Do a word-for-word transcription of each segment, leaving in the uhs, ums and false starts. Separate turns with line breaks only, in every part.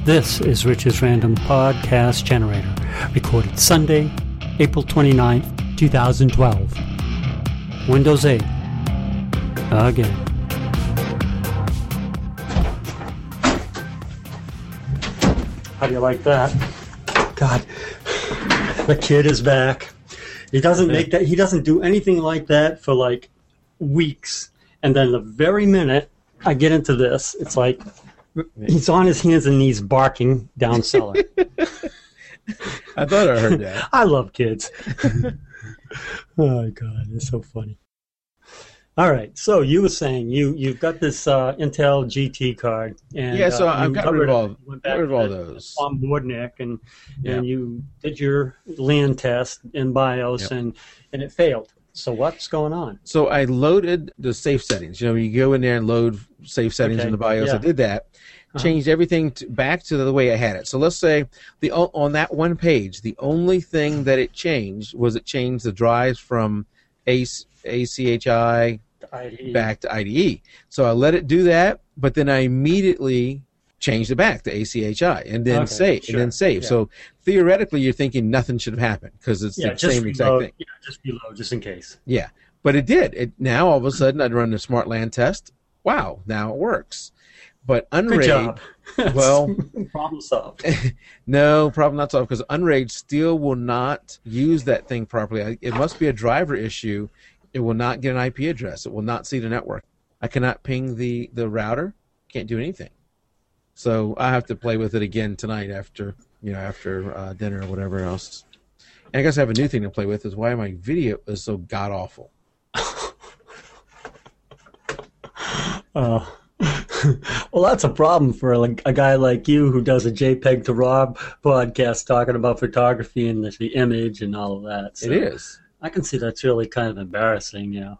This is Rich's Random Podcast Generator, recorded Sunday, April twenty-ninth, twenty twelve. Windows eight. Again. How do you like that? God, the kid is back. He doesn't make that. He doesn't do anything like that for like weeks, and then the very minute I get into this, it's like he's on his hands and knees barking down cellar.
I thought I heard that.
I love kids. Oh God, it's so funny. All right, so you were saying you you've got this uh, Intel G T card, and
yeah, so
uh,
I've got rid of all, got rid of all
to
those.
On Boardnik, and
Yeah.
and you did your LAN test in BIOS,
Yep.
and and it failed. So what's going on?
So I loaded the safe settings. You know, you go in there and load safe settings
Okay,
in the BIOS.
yeah.
I did that.
Uh-huh.
Changed everything to, back to the way I had it. So let's say the o- on that one page, the only thing that it changed was it changed the drives from A C H I
I D E.
back to I D E. So I let it do that, but then I immediately changed it back to A C H I and then
Okay,
save
sure,
and then save.
yeah.
So theoretically, you're thinking nothing should have happened because it's
Yeah,
the
just
same exact
reload.
thing.
Yeah, just reload, just in case.
Yeah, but it did. It now all of a sudden I'd run the smart LAN test. Wow, now it works. But
Good
Unraid,
job.
well,
problem solved.
no problem not solved because Unraid still will not use that thing properly. It must be a driver issue. It will not get an I P address. It will not see the network. I cannot ping the, the router. Can't do anything. So I have to play with it again tonight after you know after uh, dinner or whatever else. And I guess I have a new thing to play with is why my video is so god awful.
Uh, well, that's a problem for a, a guy like you who does a JPEG to RAW podcast talking about photography and the, the image and all of that. So
It is.
I can see that's really kind of embarrassing, yeah.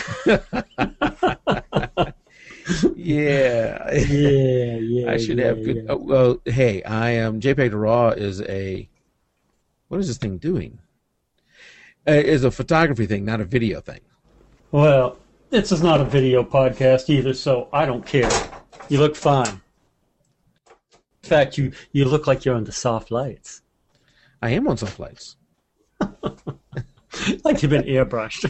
Yeah.
Yeah, yeah.
I should
yeah,
have good.
yeah.
Oh, well, hey, I am JPEG to RAW is a. What is this thing doing? Uh, is a photography thing, not a video thing.
Well, this is not a video podcast either, so I don't care. You look fine. In fact, you, you look like you're under soft lights.
I am on soft lights.
Like you've been airbrushed.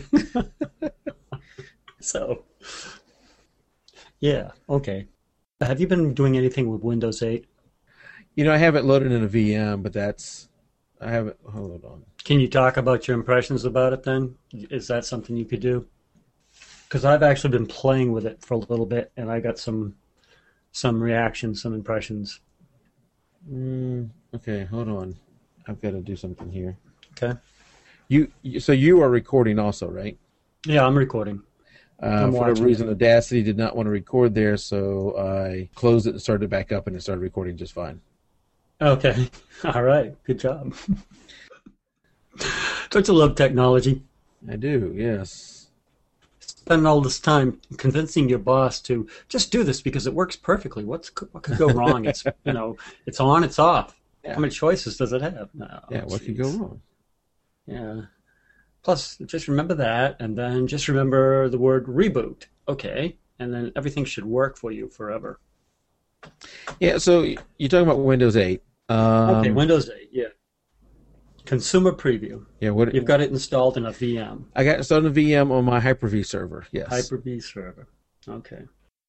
So, yeah, okay. Have you been doing anything with Windows eight?
You know, I have it loaded in a V M, but that's. I haven't. Hold on.
Can you talk about your impressions about it then? Is that something you could do? Because I've actually been playing with it for a little bit, and I got some some reactions, some impressions.
Mm, okay, hold on. I've got to do something here.
Okay.
You, you so you are recording also, right?
Yeah, I'm recording.
Uh,
I'm
for whatever
watching
reason,
it.
Audacity did not want to record there, so I closed it and started it back up, and it started recording just fine.
Okay. All right. Good job. Don't you love technology?
I do, yes.
Spend all this time convincing your boss to just do this because it works perfectly. What's what could go wrong? It's you know, it's on, it's off.
Yeah.
How many choices does it have? No,
Yeah, what could go
jeez.
wrong?
Yeah. Plus, just remember that, and then just remember the word reboot. Okay, and then everything should work for you forever.
Yeah, so you're talking about Windows eight. Um,
Okay, Windows eight. Yeah. Consumer preview.
Yeah, what
You've got it installed in a V M.
I got it started on a V M on my Hyper-V server. Yes.
Hyper-V server. Okay.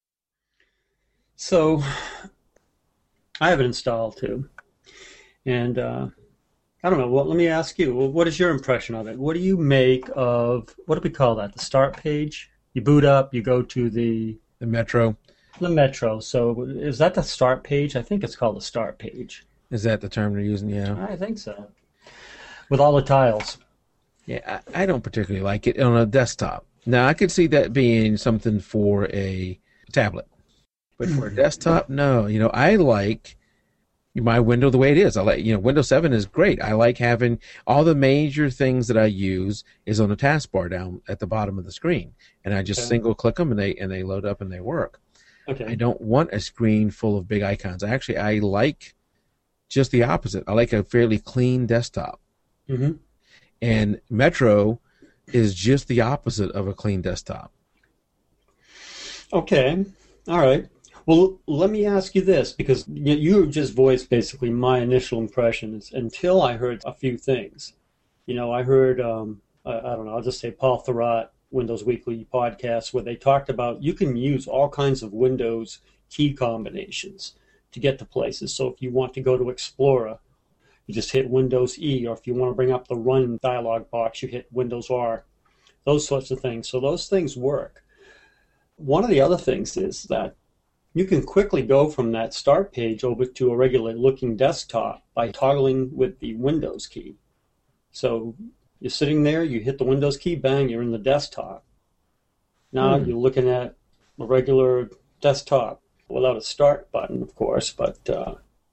So, I have it installed too. And uh, I don't know, well, let me ask you, well, what is your impression of it? What do you make of, what do we call that, the start page? You boot up, you go to the,
the Metro.
the Metro. So, is that the start page? I think it's called the start page.
Is that the term they're using? Yeah.
I think so. With all the tiles.
Yeah, I, I don't particularly like it on a desktop. Now, I could see that being something for a tablet. But for a desktop, no. You know, I like my window the way it is. I like, you know, Windows seven is great. I like having all the major things that I use is on a taskbar down at the bottom of the screen. And I just
Okay.
single click them and they and they load up and they work.
Okay.
I don't want a screen full of big icons. Actually, I like just the opposite. I like a fairly clean desktop.
Mm-hmm.
And Metro is just the opposite of a clean desktop.
Okay. All right. Well, let me ask you this, because you you just voiced basically my initial impressions until I heard a few things. You know, I heard, um, I, I don't know, I'll just say Paul Thurrott, Windows Weekly podcast, where they talked about you can use all kinds of Windows key combinations to get to places. So if you want to go to Explorer, you just hit Windows E, or if you want to bring up the Run dialog box, you hit Windows R, those sorts of things. So those things work. One of the other things is that you can quickly go from that start page over to a regular looking desktop by toggling with the Windows key. So you're sitting there, you hit the Windows key, bang, you're in the desktop. Now hmm. you're looking at a regular desktop without a start button, of course, but uh,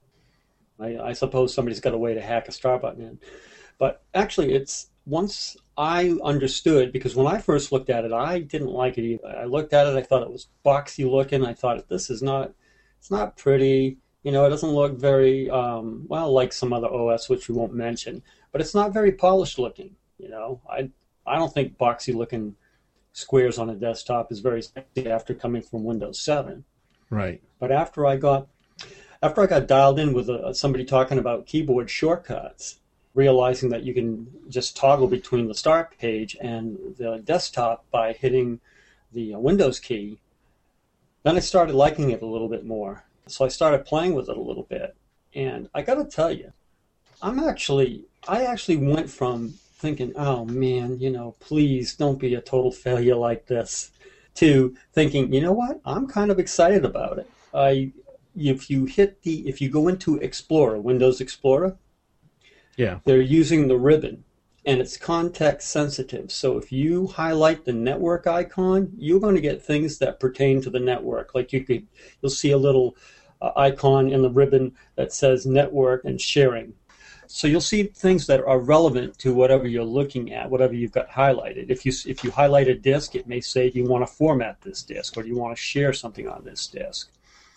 I, I suppose somebody's got a way to hack a start button in. But actually, it's once I understood, because when I first looked at it, I didn't like it either. I looked at it, I thought it was boxy looking. I thought, this is not, it's not pretty. You know, it doesn't look very, um, well, like some other O S, which we won't mention. But it's not very polished looking. You know, I I don't think boxy looking squares on a desktop is very sexy after coming from Windows seven.
Right.
But after I got after I got dialed in with a, somebody talking about keyboard shortcuts, realizing that you can just toggle between the start page and the desktop by hitting the Windows key, then I started liking it a little bit more. So I started playing with it a little bit. And I got to tell you, I'm actually, I actually went from thinking, oh man, you know, please don't be a total failure like this, to thinking, you know what, I'm kind of excited about it. I, if you hit the, if you go into Explorer, Windows Explorer,
yeah,
they're using the ribbon, and it's context sensitive. So if you highlight the network icon, you're going to get things that pertain to the network. Like you could, you'll see a little uh, icon in the ribbon that says network and sharing. So you'll see things that are relevant to whatever you're looking at, whatever you've got highlighted. If you if you highlight a disk, it may say, do you want to format this disk, or do you want to share something on this disk?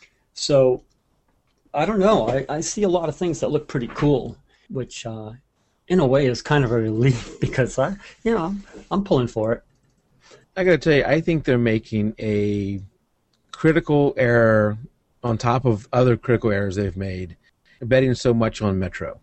So I don't know. I, I see a lot of things that look pretty cool, which uh, in a way is kind of a relief, because I, you know, I'm, I'm pulling for it.
I got to tell you, I think they're making a critical error on top of other critical errors they've made, betting so much on Metro.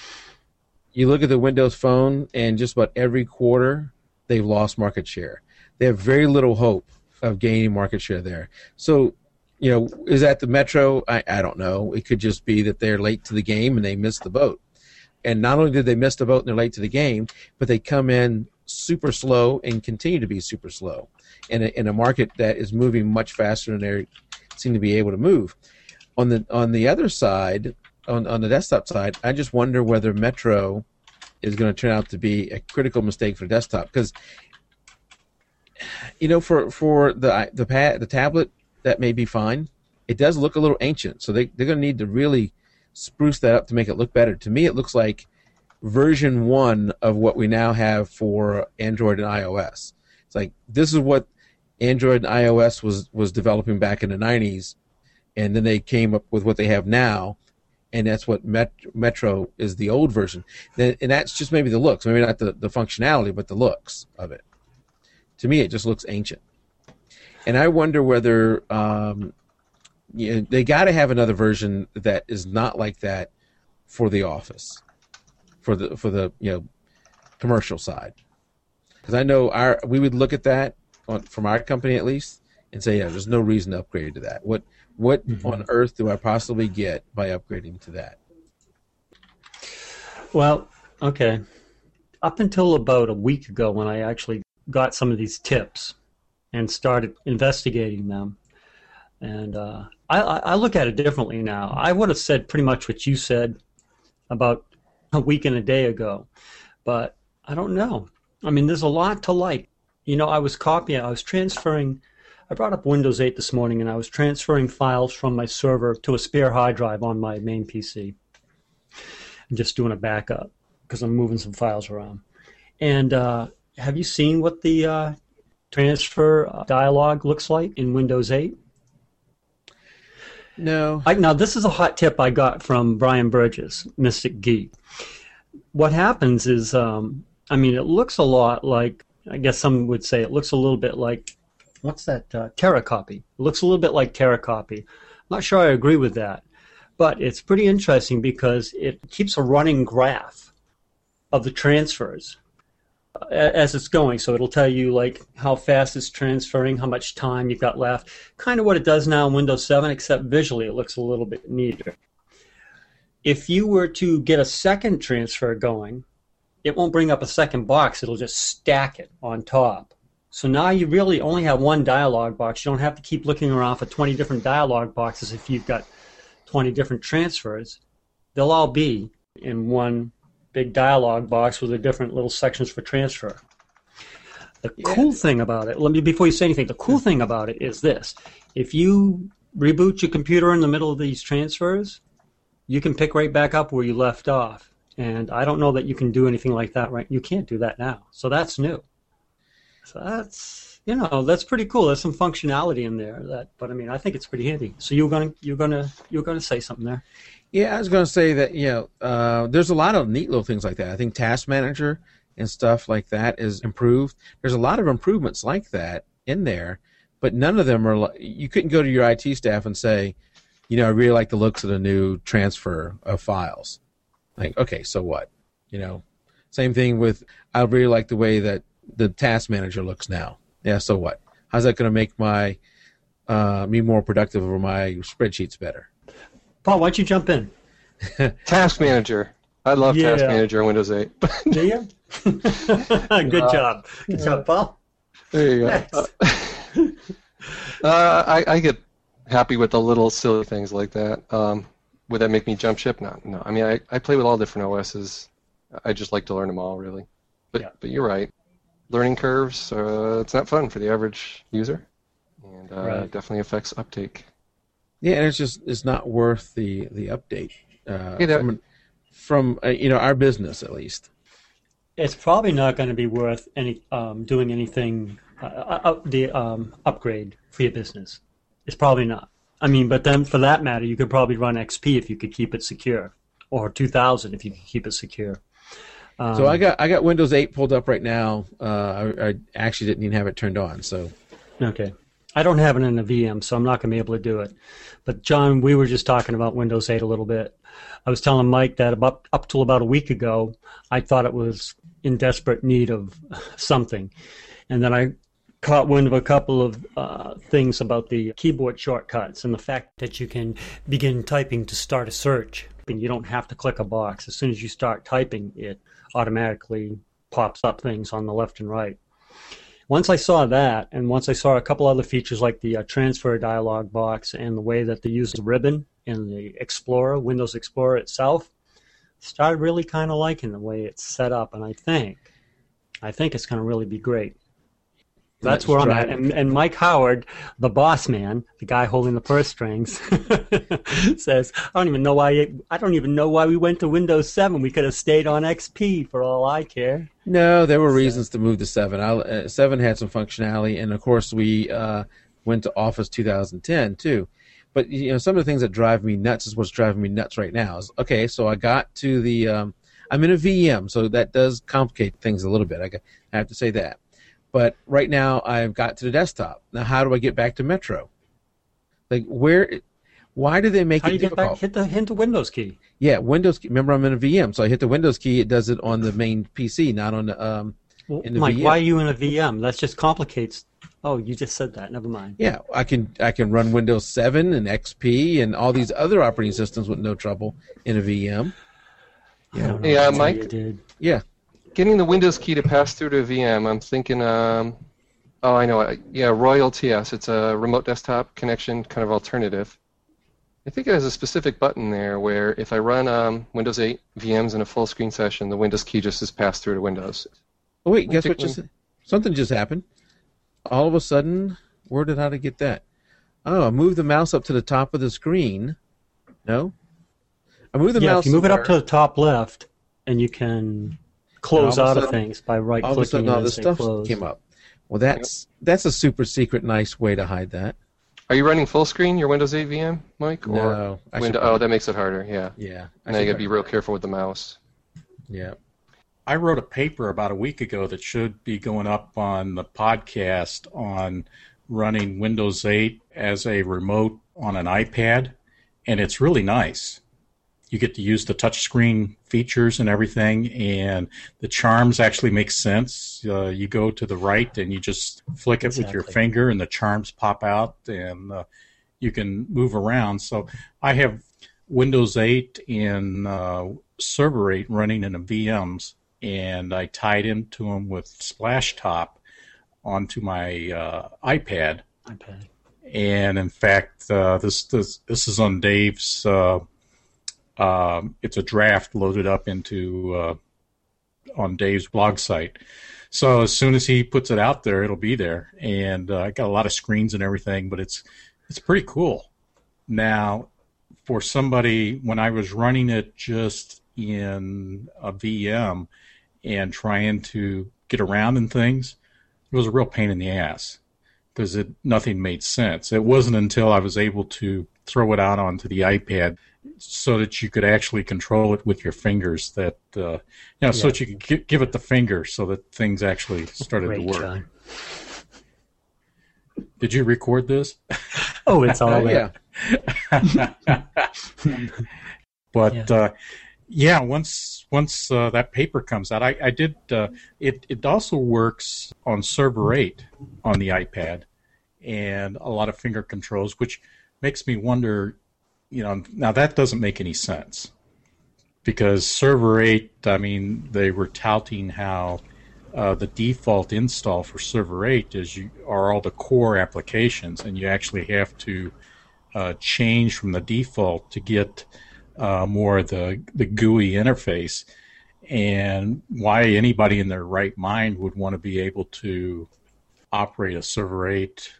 You look at the Windows Phone, and just about every quarter, they've lost market share. They have very little hope of gaining market share there. So, you know, is that the Metro? I, I don't know. It could just be that they're late to the game and they missed the boat. And not only did they miss the boat and they're late to the game, but they come in super slow and continue to be super slow in a, in a market that is moving much faster than they seem to be able to move. On the on the other side, on, on the desktop side, I just wonder whether Metro is going to turn out to be a critical mistake for the desktop. Because, you know, for, for the the pad, the tablet, that may be fine. It does look a little ancient, so they, they're going to need to really spruce that up to make it look better. To me, it looks like version one of what we now have for Android and iOS. It's like, this is what Android and iOS was, was developing back in the nineties, and then they came up with what they have now, and that's what Met, Metro is, the old version. And that's just maybe the looks, maybe not the, the functionality, but the looks of it. To me, it just looks ancient. And I wonder whether um, you know, they got to have another version that is not like that for the Office, for the for the you know commercial side. Because I know our we would look at that on, from our company at least and say, yeah, there's no reason to upgrade to that. What what mm-hmm. on earth do I possibly get by upgrading to that?
Well, okay. Up until about a week ago, when I actually got some of these tips and started investigating them, and uh, I, I look at it differently now. I would have said pretty much what you said about a week and a day ago, but I don't know. I mean, there's a lot to like. You know, I was copying, I was transferring, I brought up Windows eight this morning, and I was transferring files from my server to a spare hard drive on my main P C, and just doing a backup because I'm moving some files around. And uh, have you seen what the uh, transfer dialog looks like in Windows eight?
No.
I, now, this is a hot tip I got from Brian Burgess, Mystic Geek. What happens is, um, I mean, it looks a lot like, I guess some would say it looks a little bit like what's that, uh, Terracopy. It looks a little bit like Terracopy. I'm not sure I agree with that, but it's pretty interesting because it keeps a running graph of the transfers as it's going. So it'll tell you like how fast it's transferring, how much time you've got left. Kind of what it does now in Windows seven, except visually it looks a little bit neater. If you were to get a second transfer going, it won't bring up a second box. It'll just stack it on top. So now you really only have one dialog box. You don't have to keep looking around for twenty different dialog boxes if you've got twenty different transfers. They'll all be in one big dialog box with the different little sections for transfer. The yeah. cool thing about it, let me before you say anything, the cool thing about it is this. If you reboot your computer in the middle of these transfers, you can pick right back up where you left off. And I don't know that you can do anything like that right. You can't do that now. So that's new. So that's, you know, that's pretty cool. There's some functionality in there that, but I mean, I think it's pretty handy. So you're going to you're going to you're going to say something there.
Yeah, I was going to say that, you know, uh, there's a lot of neat little things like that. I think Task Manager and stuff like that is improved. There's a lot of improvements like that in there, but none of them are, you couldn't go to your I T staff and say, you know, I really like the looks of the new transfer of files. Like, okay, so what? You know, same thing with, I really like the way that the Task Manager looks now. Yeah, so what? How's that going to make my, uh, me more productive or my spreadsheets better?
Paul, why don't you jump in?
Task Manager. I love
yeah.
Task Manager in Windows eight.
Do you? Good uh, job. Good job, Paul.
There you go. Uh, uh, I, I get happy with the little silly things like that. Um, would that make me jump ship? No, no. I mean, I, I play with all different O Ss. I just like to learn them all, really. But yeah. but you're right. Learning curves, uh, it's not fun for the average user, and uh, right. it definitely affects uptake.
Yeah, and it's just it's not worth the the update uh,
yeah, that,
from from uh, you know our business at least.
It's probably not going to be worth any um, doing anything uh, uh, the um, upgrade for your business. It's probably not. I mean, but then for that matter, you could probably run X P if you could keep it secure, or two thousand if you could keep it secure. Um,
so I got I got Windows eight pulled up right now. Uh, I, I actually didn't even have it turned on. So
okay. I don't have it in a V M, so I'm not going to be able to do it. But, John, we were just talking about Windows eight a little bit. I was telling Mike that about, up till about a week ago, I thought it was in desperate need of something. And then I caught wind of a couple of uh, things about the keyboard shortcuts and the fact that you can begin typing to start a search. And you don't have to click a box. As soon as you start typing, it automatically pops up things on the left and right. Once I saw that, and once I saw a couple other features like the uh, transfer dialog box and the way that they use the ribbon in the Explorer, Windows Explorer itself, started really kind of liking the way it's set up, and I think, I think it's going to really be great. That's where I'm at. And, and Mike Howard, the boss man, the guy holding the purse strings, says, "I don't even know why. I don't even know why we went to Windows seven. We could have stayed on X P for all I care."
No, there were reasons to move to seven. I, uh, seven had some functionality, and of course we uh, went to Office two thousand ten too. But you know, some of the things that drive me nuts is what's driving me nuts right now. Is, okay, so I got to the. Um, I'm in a V M, so that does complicate things a little bit. I, got, I have to say that. But right now, I've got to the desktop. Now, how do I get back to Metro? Like, where? Why do they make
how
it
do you
difficult?
Get back, hit the hit the Windows key.
Yeah, Windows key. Remember, I'm in a V M, so I hit the Windows key. It does it on the main P C, not on the um.
Well,
in the
Mike,
V M.
Why are you in a V M? That just complicates. Oh, you just said that. Never mind.
Yeah, I can I can run Windows seven and X P and all these other operating systems with no trouble in a V M.
Yeah, yeah, Mike.
Yeah.
Getting the Windows key to pass through to a V M, I'm thinking, um, oh, I know, yeah, Royal T S. It's a remote desktop connection kind of alternative. I think it has a specific button there where if I run um, Windows eight V Ms in a full screen session, the Windows key just is passed through to Windows.
Oh, wait, guess what just something just happened. All of a sudden, where did I get that? Oh, I moved the mouse up to the top of the screen. No? I moved the
yeah,
mouse
if you move
somewhere.
it up to the top left, and you can close out of, sudden, of things by right-clicking.
All of a sudden, all this stuff
close.
came up. Well, that's yep. that's a super secret, nice way to hide that.
Are you running full screen your Windows eight V M, Mike? Or
no.
Window, oh, that makes it harder. Yeah.
Yeah.
And now you got to be real careful with the mouse.
Yeah.
I wrote a paper about a week ago that should be going up on the podcast on running Windows eight as a remote on an iPad, and it's really nice. You get to use the touchscreen features and everything, and the charms actually make sense. Uh, you go to the right, and you just flick it
Exactly.
with your finger, and the charms pop out, and uh, you can move around. So I have Windows eight and uh, Server eight running in the V Ms, and I tied into them with Splashtop onto my uh, iPad.
iPad.
And in fact, uh, this this this is on Dave's. Uh, um, it's a draft loaded up into uh, on Dave's blog site. So as soon as he puts it out there, it'll be there. And uh, I got a lot of screens and everything, but it's it's pretty cool. Now, for somebody, when I was running it just in a V M and trying to get around in things, it was a real pain in the ass because it nothing made sense. It wasn't until I was able to throw it out onto the iPad so that you could actually control it with your fingers that, uh, you know, so
Yeah.
that you could gi- give it the finger so that things actually started
Great,
to work.
John.
Did you record this?
Oh, it's all
Oh,
there.
yeah.
But
Yeah.
uh, yeah, once once uh, that paper comes out, I, I did. Uh, it it also works on Server eight on the iPad, and a lot of finger controls, which makes me wonder. You know, now that doesn't make any sense because Server eight. I mean, they were touting how uh, the default install for Server eight is you are all the core applications, and you actually have to uh, change from the default to get uh, more of the the G U I interface. And why anybody in their right mind would want to be able to operate a Server eight?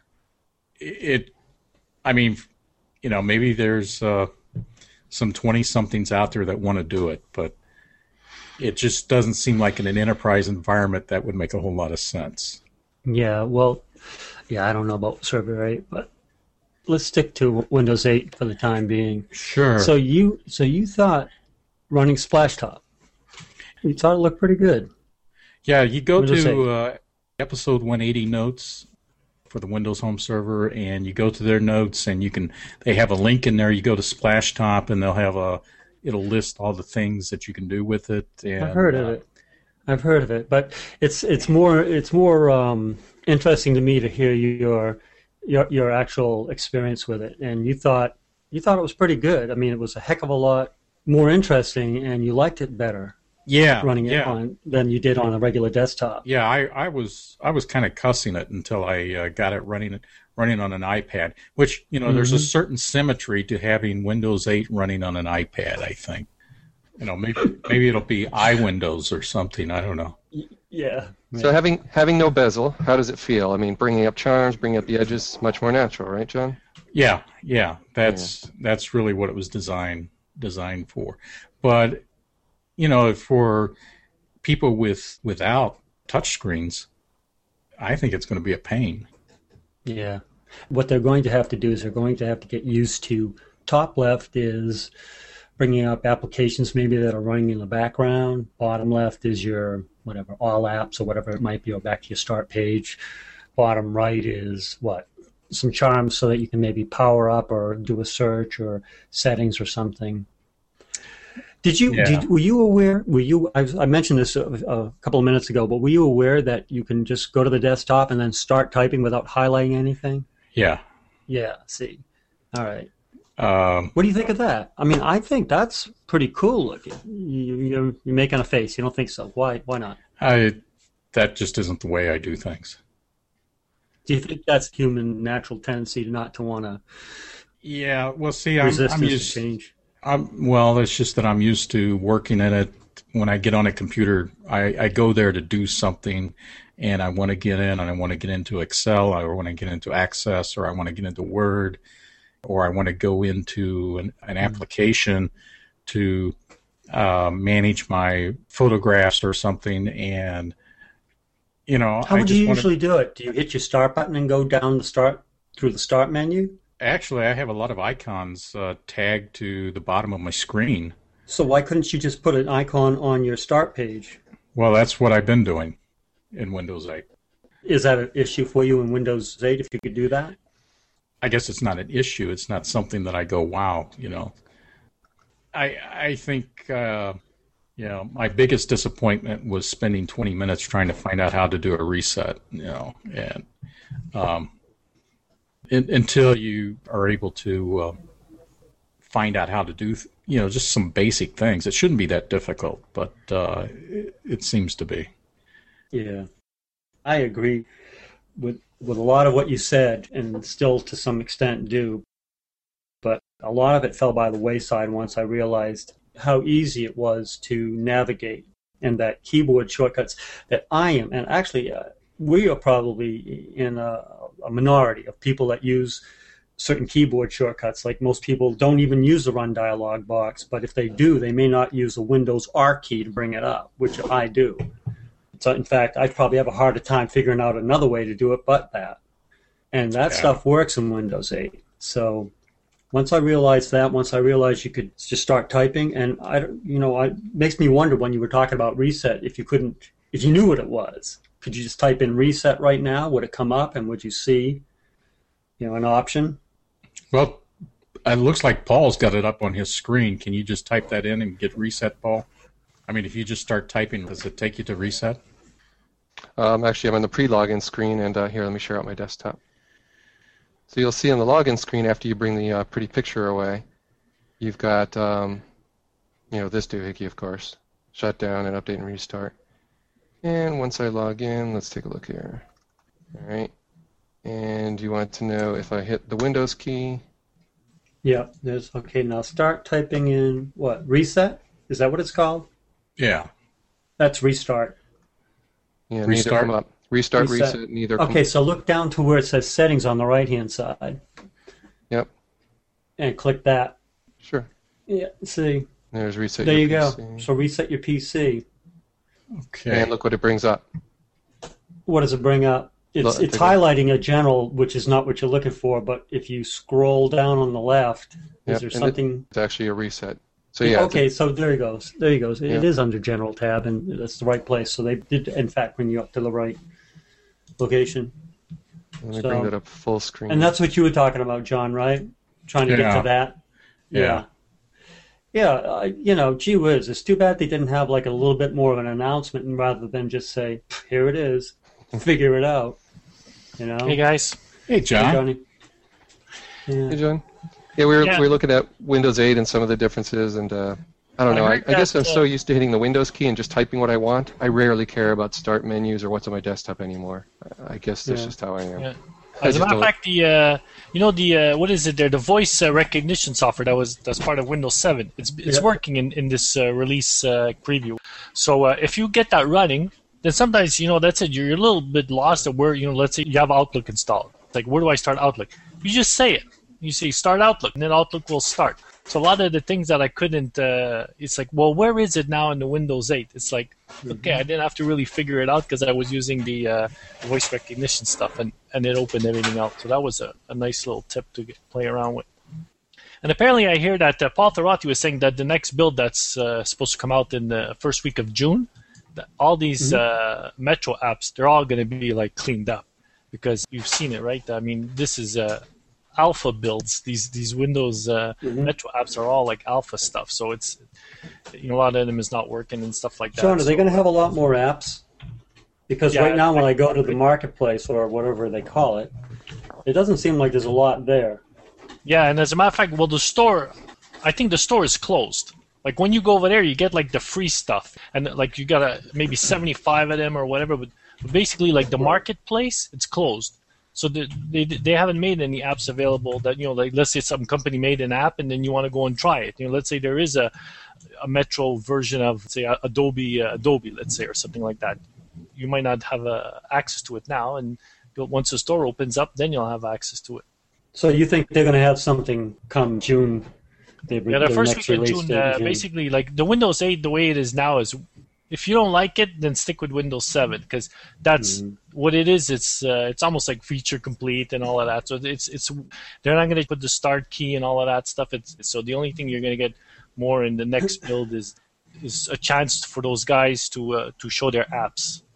It, I mean, you know, maybe there's uh, some twenty-somethings out there that want to do it, but it just doesn't seem like in an enterprise environment that would make a whole lot of sense.
Yeah, well, yeah, I don't know about Server eight, but let's stick to Windows eight for the time being.
Sure.
So you, so you thought running Splashtop, you thought it looked pretty good.
Yeah, you go
Windows eight.
to uh, episode one eighty notes for the Windows Home Server, and you go to their notes, and you can. They have a link in there. You go to Splashtop, and they'll have a. It'll list all the things that you can do with it. And,
I've heard of
uh,
it. I've heard of it, but it's it's more it's more um, interesting to me to hear your your your actual experience with it. And you thought you thought it was pretty good. I mean, it was a heck of a lot more interesting, and you liked it better
Yeah,
running it
yeah.
on than you did on a regular desktop.
Yeah, I, I was I was kind of cussing it until I uh, got it running running on an iPad. Which you know, there's a
Mhm.
certain symmetry to having Windows eight running on an iPad. I think, you know, maybe maybe it'll be iWindows or something. I don't know.
Yeah.
So having having no bezel, how does it feel? I mean, bringing up charms, bringing up the edges, much more natural, right, John?
Yeah, yeah, that's that's really what it was designed designed for. But you know, for people with without touchscreens, I think it's going to be a pain.
Yeah. What they're going to have to do is they're going to have to get used to top left is bringing up applications maybe that are running in the background. Bottom left is your whatever, all apps or whatever it might be, or back to your start page. Bottom right is what? Some charms so that you can maybe power up or do a search or settings or something. Did you,
Yeah.
did, were you aware, were you, I, I mentioned this a, a couple of minutes ago, but were you aware that you can just go to the desktop and then start typing without highlighting anything?
Yeah.
Yeah, see. All right.
Um,
What do you think of that? I mean, I think that's pretty cool looking. You, you're, you're making a face. You don't think so? Why Why not?
I that just isn't the way I do things.
Do you think that's human natural tendency to not to want to
Yeah. Well, see, I'm,
resistance
I'm
to
used.
change?
I'm, well, it's just that I'm used to working in it. When I get on a computer, I, I go there to do something, and I want to get in, and I want to get into Excel, or I want to get into Access, or I want to get into Word, or I want to go into an, an application to uh, manage my photographs or something. And, you know,
How
I
would
just
you
want
usually do it? Do you hit your start button and go down the start through the start menu?
Actually, I have a lot of icons uh, tagged to the bottom of my screen.
So why couldn't you just put an icon on your start page?
Well, that's what I've been doing in Windows eight.
Is that an issue for you in Windows eight if you could do that?
I guess it's not an issue. It's not something that I go, wow, you know. I I think, uh, you know, my biggest disappointment was spending twenty minutes trying to find out how to do a reset, you know, and um, in, until you are able to uh, find out how to do, you know, just some basic things. It shouldn't be that difficult, but uh, it, it seems to be.
Yeah, I agree with with a lot of what you said, and still to some extent do. But a lot of it fell by the wayside once I realized how easy it was to navigate, and that keyboard shortcuts that I am, and actually uh, we are probably in a, a minority of people that use certain keyboard shortcuts. Like most people don't even use the run dialog box, but if they do, they may not use the Windows R key to bring it up, which I do. So in fact, I probably have a harder time figuring out another way to do it but that. And that
Yeah.
stuff works in Windows eight. So once I realized that, once I realized you could just start typing, and I, you know, I, it makes me wonder when you were talking about reset, if you couldn't, if you knew what it was, could you just type in reset right now? Would it come up, and would you see, you know, an option?
Well, it looks like Paul's got it up on his screen. Can you just type that in and get reset, Paul? I mean, if you just start typing, does it take you to reset?
Um, actually, I'm on the pre-login screen, and uh, here, let me share out my desktop. So you'll see on the login screen, after you bring the uh, pretty picture away, you've got, um, you know, this doohickey, of course, shut down and update and restart. And once I log in, let's take a look here. All right. And you want to know if I hit the Windows key.
Yeah, there's, okay, now start typing in, what, reset? Is that what it's called?
Yeah.
That's restart.
Yeah,
Restart?
neither come up. Restart,
Reset.
reset, neither come
Okay, so look down to where it says settings on the right-hand side.
Yep.
And click that.
Sure.
Yeah, see,
There's reset
there
your
you
P C.
go. So reset your P C.
Okay.
And look what it brings up.
What does it bring up? It's
Look,
it's
take a-
highlighting a general, which is not what you're looking for, but if you scroll down on the left,
Yep,
is there
and it-
something...
It's actually a reset. So yeah, it's a-
okay, so there he goes. There he goes. It
Yeah.
is under General tab, and that's the right place. So they did, in fact, bring you up to the right location.
let me
so-
bring that up full screen.
And that's what you were talking about, John, right? Trying to get
Yeah.
to that?
Yeah.
Yeah, uh, you know, gee whiz, it's too bad they didn't have like a little bit more of an announcement and rather than just say, here it is, figure it out. You know?
Hey guys.
Hey,
Hey,
John.
Johnny. Yeah.
Hey, John. Yeah, we were
Yeah.
we were looking at Windows eight and some of the differences, and uh, I don't
I
know. I,
heard
I guess
that,
I'm so
uh,
used to hitting the Windows key and just typing what I want. I rarely care about start menus or what's on my desktop anymore. I I guess that's
Yeah.
just how I am.
Yeah.
I
As a
just
matter of
don't-
fact, the uh, you know the uh, what is it there? The voice uh, recognition software that was that's part of Windows seven. It's it's
Yep.
working in in this uh, release uh, preview. So uh, if you get that running, then sometimes you know that's it. You're, you're a little bit lost at where you know. Let's say you have Outlook installed. It's like, where do I start Outlook? You just say it. You say start Outlook, and then Outlook will start. So a lot of the things that I couldn't, uh, it's like, well, where is it now in the Windows eight? It's like, okay, I didn't have to really figure it out because I was using the uh, voice recognition stuff, and, and it opened everything out. So that was a, a nice little tip to get, play around with. And apparently I hear that uh, Paul Thorati was saying that the next build that's uh, supposed to come out in the first week of June, that all these uh, Metro apps, they're all going to be like cleaned up because you've seen it, right? I mean, this is... Uh, alpha builds. These these Windows uh,
Mhm.
Metro apps are all like alpha stuff, so it's you know a lot of them is not working and stuff like that.
John, are they
so-
going to have a lot more apps? Because
Yeah,
right now when I go to the marketplace or whatever they call it, it doesn't seem like there's a lot there.
Yeah, and as a matter of fact, well, the store, I think the store is closed. Like when you go over there, you get like the free stuff, and like you got a, maybe seventy-five of them or whatever. But, but basically, like the marketplace, it's closed. So they, they they haven't made any apps available that you know like let's say some company made an app and then you want to go and try it. You know, let's say there is a a Metro version of say Adobe uh, Adobe, let's say, or something like that. You might not have uh, access to it now, and you'll, once the store opens up, then you'll have access to it.
So you think they're going to have something come June? They,
Yeah, the
their
first
next
week in
release
June,
date in
uh,
June.
basically, like the Windows eight, the way it is now is, if you don't like it, then stick with Windows seven because that's
Mhm.
what it is. It's uh, it's almost like feature complete and all of that. So it's it's they're not going to put the start key and all of that stuff. It's so the only thing you're going to get more in the next build is is a chance for those guys to uh, to show their apps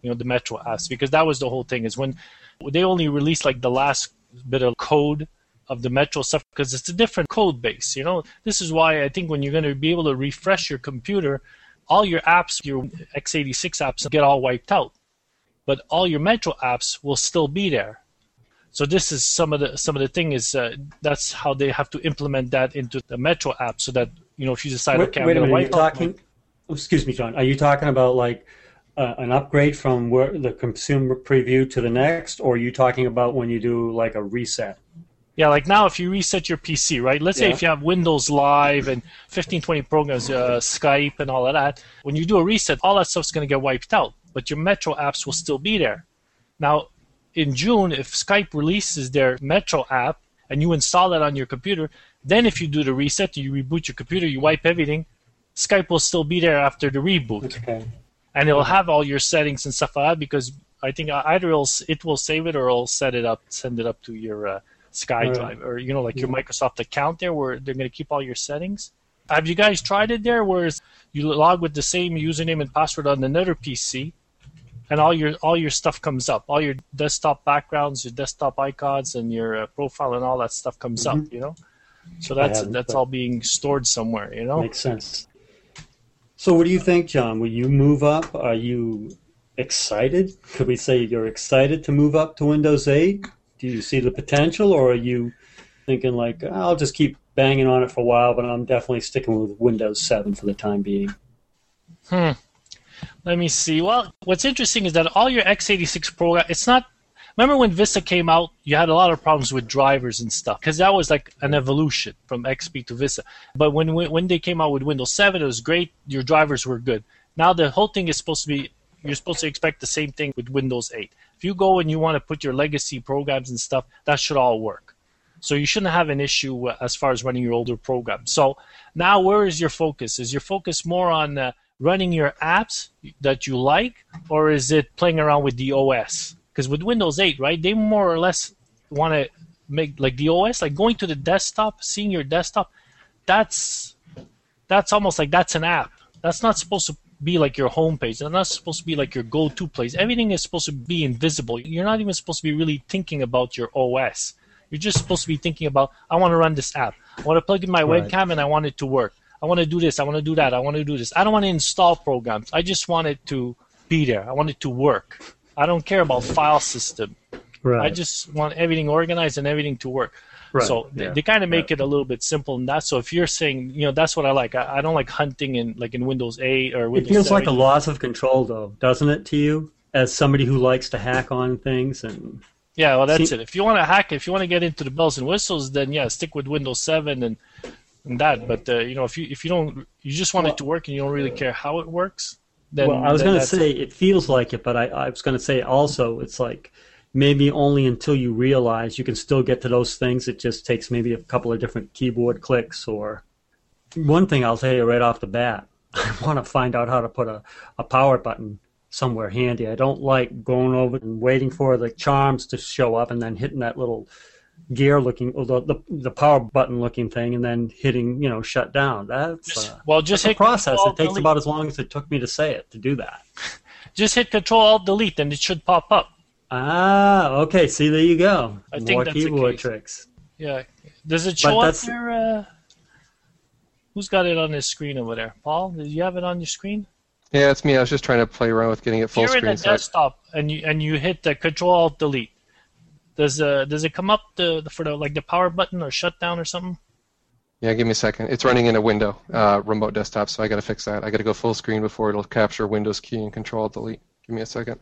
you know, the Metro apps, because that was the whole thing. Is when they only released like the last bit of code of the Metro stuff, because it's a different code base. You know, this is why I think when you're going to be able to refresh your computer, all your apps, your x eighty-six apps, get all wiped out, but all your Metro apps will still be there. So this is some of the some of the thing is uh, that's how they have to implement that into the Metro app, so that, you know, if you decide,
Wait,
okay, I'm
wait a
going to
minute,
wipe
you're
out
talking. Oh, excuse me, John. Are you talking about like uh, an upgrade from where the consumer preview to the next, or are you talking about when you do like a reset?
Yeah, like now if you reset your P C, right? Let's say
Yeah.
if you have Windows Live and fifteen twenty programs, uh, Skype and all of that, when you do a reset, all that stuff's going to get wiped out, but your Metro apps will still be there. Now, in June, if Skype releases their Metro app and you install that on your computer, then if you do the reset, you reboot your computer, you wipe everything, Skype will still be there after the reboot.
Okay.
And it'll have all your settings and stuff like that, because I think either it'll, it will save it or it'll set it up, send it up to your uh, SkyDrive, or, you know, like your Microsoft account there, where they're going to keep all your settings. Have you guys tried it there, where you log with the same username and password on another P C, and all your all your stuff comes up, all your desktop backgrounds, your desktop icons, and your uh, profile and all that stuff comes
Mhm.
up, you know? So that's
haven't,
that's
but-
all being stored somewhere, you know?
Makes sense. So what do you think, John? Will you move up? Are you excited? Could we say you're excited to move up to Windows eight? Do you see the potential, or are you thinking like, I'll just keep banging on it for a while, but I'm definitely sticking with Windows seven for the time being?
Hmm. Let me see. Well, what's interesting is that all your x eighty-six program, it's not. Remember when Vista came out, you had a lot of problems with drivers and stuff, because that was like an evolution from X P to Vista. But when when they came out with Windows seven, it was great. Your drivers were good. Now the whole thing is supposed to be, you're supposed to expect the same thing with Windows eight. If you go and you want to put your legacy programs and stuff, that should all work. So you shouldn't have an issue uh, as far as running your older programs. So now where is your focus? Is your focus more on uh, running your apps that you like, or is it playing around with the O S? Because with Windows eight, right, they more or less want to make, like the O S, like going to the desktop, seeing your desktop, that's that's almost like that's an app. That's not supposed to be like your homepage. That's not supposed to be like your go-to place. Everything is supposed to be invisible. You're not even supposed to be really thinking about your O S. You're just supposed to be thinking about, I want to run this app. I want to plug in my
Right.
webcam and I want it to work. I want to do this. I want to do that. I want to do this. I don't want to install programs. I just want it to be there. I want it to work. I don't care about file system.
Right.
I just want everything organized and everything to work.
Right.
So they,
Yeah.
they kind of make it a little bit simple in that. So if you're saying, you know, that's what I like. I, I don't like hunting in like in Windows eight or
It
Windows
feels like a
seven.
loss of control, though, doesn't it, to you, as somebody who likes to hack on things? And
Yeah, well, that's
See-
it. If you want to hack, if you want to get into the bells and whistles, then yeah, stick with Windows seven and and that. But uh, you know, if you if you don't, you just want
Well-
it to work and you don't really care how it works, then
well, I was
then
going to
that's
say it feels like it, but I, I was going to say also it's like maybe only until you realize you can still get to those things. It just takes maybe a couple of different keyboard clicks. Or one thing I'll tell you right off the bat, I want to find out how to put a, a power button somewhere handy. I don't like going over and waiting for the charms to show up and then hitting that little gear looking, or the, the the power button looking thing, and then hitting, you know, shut down. That's
Just,
uh,
well, just
that's a
hit
process.
Control,
It takes
delete.
about as long as it took me to say it to do that.
Just hit Control Alt Delete and it should pop up.
Ah, okay. See, there you go.
I think
More
that's the
keyboard
case.
tricks.
Yeah. Does it show
But
up
that's-
there? Uh, who's got it on his screen over there? Paul, did you have it on your screen?
Yeah, it's me. I was just trying to play around with getting it
If
full
you're in
screen.
a
So I-
desktop and you and you hit the Control Alt Delete, does uh does it come up the, the for the like the power button or shutdown or something?
yeah, give me a second. It's running in a window, uh, remote desktop, so I got to fix that. I got to go full screen before it'll capture Windows key and Control Delete. Give me a second.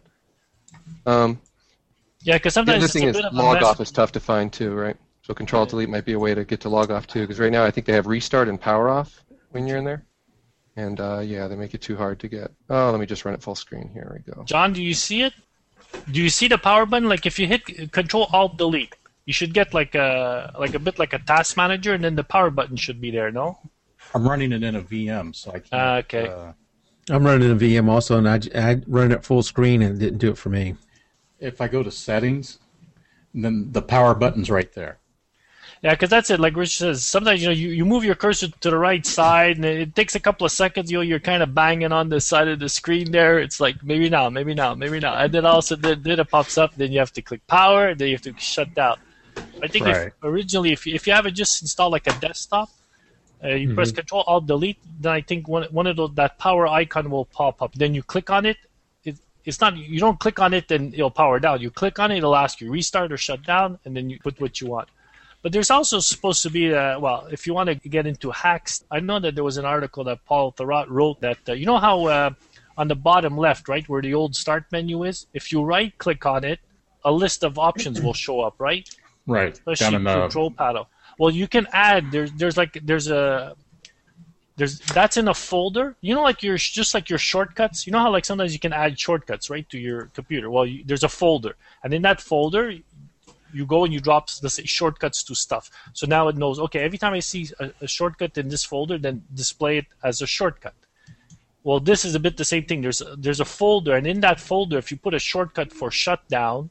Um,
Yeah, because
the
sometimes
other
it's
thing
a
is
bit of a
log
mess.
off is tough to find too, right? So Control Delete might be a way to get to log off too, because right now I think they have restart and power off when you're in there, and uh, yeah, they make it too hard to get. Oh, let me just run it full screen. Here we go.
John, do you see it? Do you see the power button? Like if you hit Control Alt Delete, you should get like a like a bit like a task manager, and then the power button should be there. No?
I'm running it in a V M, so I can't.
Ah, okay.
Uh,
I'm running a V M also, and I, I run it full screen, and it didn't do it for me.
if I go to settings, then the power button's right there.
Yeah, because that's it. Like Rich says, sometimes you know you, you move your cursor to the right side, and it takes a couple of seconds. You know, you're kind of banging on the side of the screen there. It's like maybe now, maybe now, maybe now, and then also then, then it pops up. Then you have to click power. And then you have to shut down. I think
Right.
if, originally, if you, if you have it just installed like a desktop, uh, you
Mm-hmm.
press Control Alt Delete. Then I think one one of those that power icon will pop up. Then you click on it. it it's not you don't click on it and it'll power down. You click on it, it'll ask you restart or shut down, and then you put what you want. But there's also supposed to be, uh, well, if you want to get into hacks, I know that there was an article that Paul Thurrott wrote that, uh, you know how uh, on the bottom left, right, where the old start menu is, if you right-click on it, a list of options will show up, right?
Right.
Especially
Down in the
control panel. Well, you can add, there's, there's like, there's a, there's, that's in a folder. You know, like your, just like your shortcuts, you know how like sometimes you can add shortcuts, right, to your computer? Well, you, there's a folder. And in that folder, you go and you drop the shortcuts to stuff. So now it knows, okay, every time I see a, a shortcut in this folder, then display it as a shortcut. Well, this is a bit the same thing. There's a, there's a folder, and in that folder, if you put a shortcut for shutdown,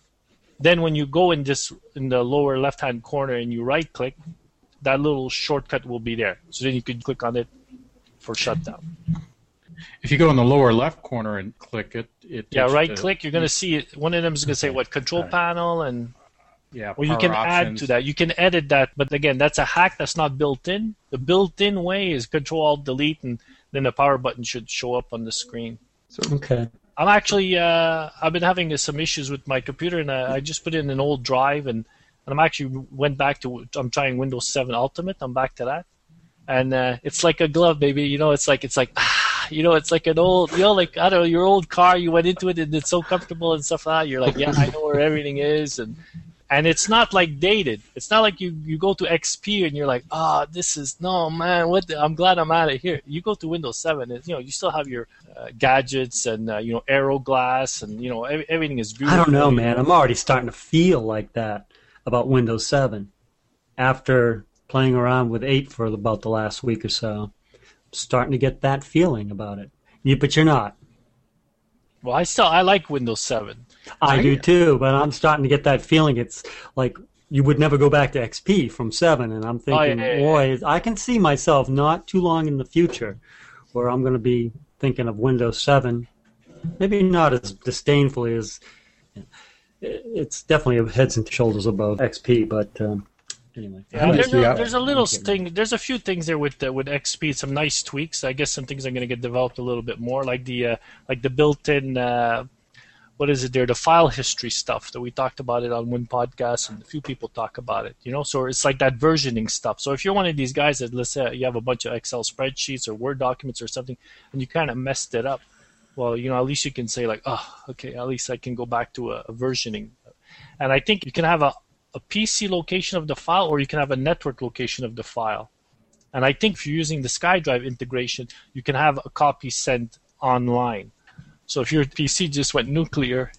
then when you go in this in the lower left-hand corner and you right-click, that little shortcut will be there. So then you can click on it for shutdown.
If you go in the lower left corner and click it, it
Yeah,
takes
right-click.
the-
You're going to see it. One of them is going to say what control
Right.
panel and.
Yeah,
Well, you
power
can add
options.
to that. You can edit that, but again, that's a hack that's not built in. The built-in way is Control Alt Delete, and then the power button should show up on the screen.
Okay.
I'm actually, uh, I've been having uh, some issues with my computer, and uh, I just put in an old drive, and, and I'm actually went back to, I'm trying Windows seven Ultimate. I'm back to that, and uh, it's like a glove, baby. You know, it's like it's like ah, you know, it's like an old, you know, like I don't know, your old car. You went into it, and it's so comfortable and stuff like that. You're like, yeah, I know where everything is, and. And it's not like dated. It's not like you, you go to X P and you're like, ah, oh, this is no man. What? The, I'm glad I'm out of here. You go to Windows seven, and you know you still have your uh, gadgets and uh, you know Aero glass, and you know every, everything is beautiful.
I don't know, man. I'm already starting to feel like that about Windows seven after playing around with eight for about the last week or so. I'm starting to get that feeling about it. You, but you're not.
Well, I still I like Windows seven.
I do too, but I'm starting to get that feeling. It's like you would never go back to X P from seven, and I'm thinking,
Oh, yeah, yeah,
boy, I can see myself not too long in the future where I'm going to be thinking of Windows seven. Maybe not as disdainfully as it's definitely heads and shoulders above X P, but um, anyway.
Yeah, there's,
Honestly,
a,
I-
there's a little thing. There's a few things there with uh, with X P. Some nice tweaks. I guess some things are going to get developed a little bit more, like the uh, like the built-in. Uh, what is it there? The file history stuff that we talked about it on one podcast, and a few people talk about it. You know, so it's like that versioning stuff. So if you're one of these guys that, let's say, you have a bunch of Excel spreadsheets or Word documents or something, and you kind of messed it up, well, you know, at least you can say like, oh, okay, at least I can go back to a, a versioning. And I think you can have a, a P C location of the file, or you can have a network location of the file. And I think if you're using the SkyDrive integration, you can have a copy sent online. So if your P C just went nuclear,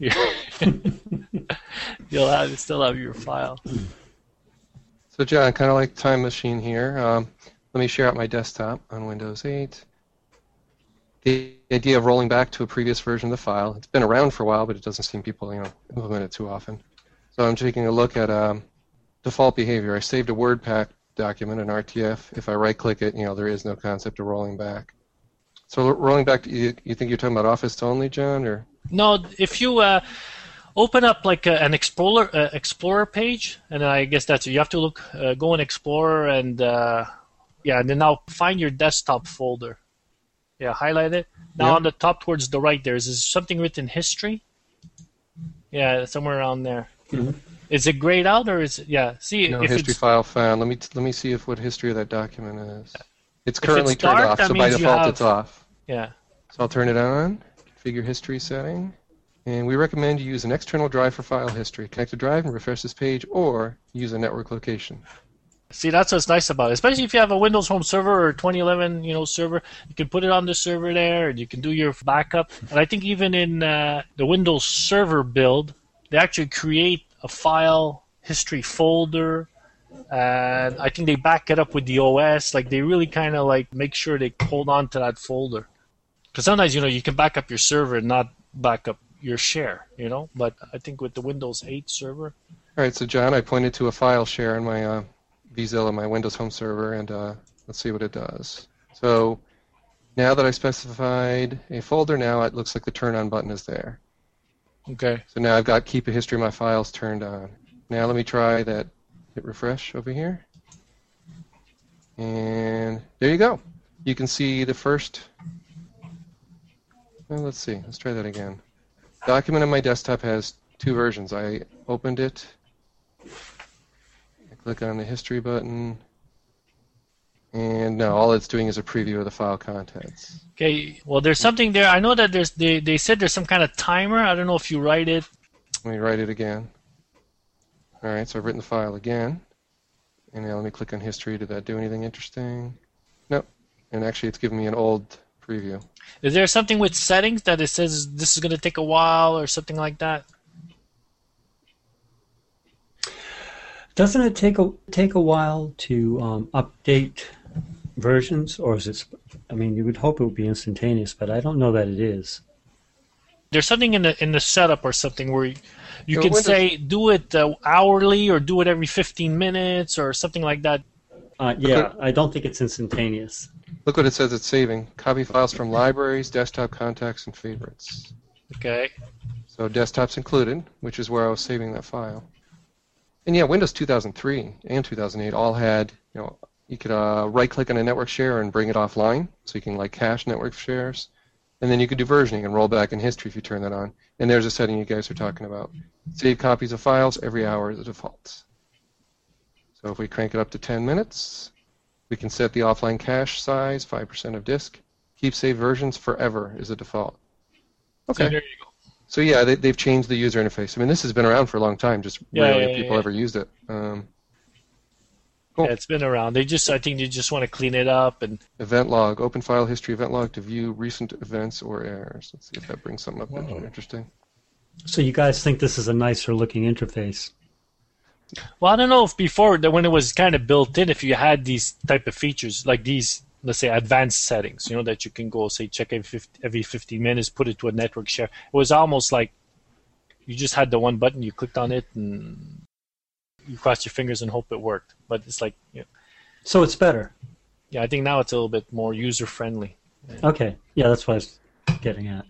you'll have, still have your file.
So John, kind of like Time Machine here. Um, let me share out my desktop on Windows eight. The idea of rolling back to a previous version of the file, it's been around for a while, but it doesn't seem people you know implement it too often. So I'm taking a look at um, default behavior. I saved a WordPack document, an R T F. If I right-click it, you know there is no concept of rolling back. So rolling back, you, you think you're talking about Office only, John, or?
No, if you uh, open up like a, an Explorer uh, Explorer page, and I guess that's it. You have to look, uh, go in Explorer, and uh, yeah, and then now find your desktop folder. Yeah, highlight it. Now
Yeah.
on the top towards the right, there is is something written history. Yeah, somewhere around there.
Mhm.
Is it grayed out, or is it, yeah? See
No
if
history
it's
file found. Let me let me see if what history of that document is. It's
If
currently
it's
turned
dark,
off,
that
so by
means you
default
have-
it's off.
yeah.
So I'll turn it on, configure history setting, and we recommend you use an external drive for file history. Connect a drive and refresh this page, or use a network location.
See, that's what's nice about it. Especially if you have a Windows Home Server or twenty eleven, you know, server, you can put it on the server there, and you can do your backup. And I think even in uh, the Windows Server build, they actually create a file history folder, and I think they back it up with the O S. Like they really kind of like make sure they hold on to that folder. Because sometimes you know you can back up your server and not back up your share, you know. But I think with the Windows eight server,
All right, so John, I pointed to a file share in my uh, vZilla, my Windows home server, and uh, let's see what it does. So now that I specified a folder, now it looks like the turn on button is there.
Okay.
So now I've got keep a history of my files turned on. Now let me try that, hit refresh over here. And there you go. You can see the first, well, let's see, let's try that again. Document on my desktop has two versions. I opened it, I click on the history button, and now all it's doing is a preview of the file contents.
Okay. Well, there's something there. I know that there's they, they said there's some kind of timer. I don't know if you write it.
Let me write it again. All right, so I've written the file again. And now let me click on history. Did that do anything interesting? Nope. And actually, it's giving me an old preview.
Is there something with settings that it says this is going to take a while or something like that?
Doesn't it take a take a while to um, update versions, or is it? I mean, you would hope it would be instantaneous, but I don't know that it is.
There's something in the in the setup or something where you, you
So
can
Windows-
say do it uh, hourly or do it every fifteen minutes or something like that.
Uh, yeah, I don't think it's instantaneous.
Look what it says it's saving. Copy files from libraries, desktop contacts, and favorites.
Okay.
So desktop's included, which is where I was saving that file. And yeah, Windows two thousand three and two thousand eight all had, you know, you could uh, right-click on a network share and bring it offline, so you can like cache network shares. And then you could do versioning and roll back in history if you turn that on. And there's a setting you guys are talking about. Save copies of files every hour as a default. So if we crank it up to ten minutes, we can set the offline cache size, five percent of disk. Keep saved versions forever is a default.
So
Okay.
there you go.
So yeah, they, they've changed the user interface. I mean, this has been around for a long time, just
Yeah,
rarely
yeah,
have
yeah,
people
yeah.
ever used it. Um, Cool.
Yeah, it's been around. They just I think they just want to clean it up and
Event log, open file history event log to view recent events or errors. Let's see if that brings something up
Whoa.
interesting.
So you guys think this is a nicer looking interface?
well, I don't know if before that when it was kind of built in, if you had these type of features like these, let's say advanced settings, you know, that you can go say check every fifty, every fifteen minutes, put it to a network share. It was almost like you just had the one button, you clicked on it, and you crossed your fingers and hope it worked. But it's like, you know,
So it's better.
yeah, I think now it's a little bit more user friendly.
Okay. Yeah, that's what I was getting at.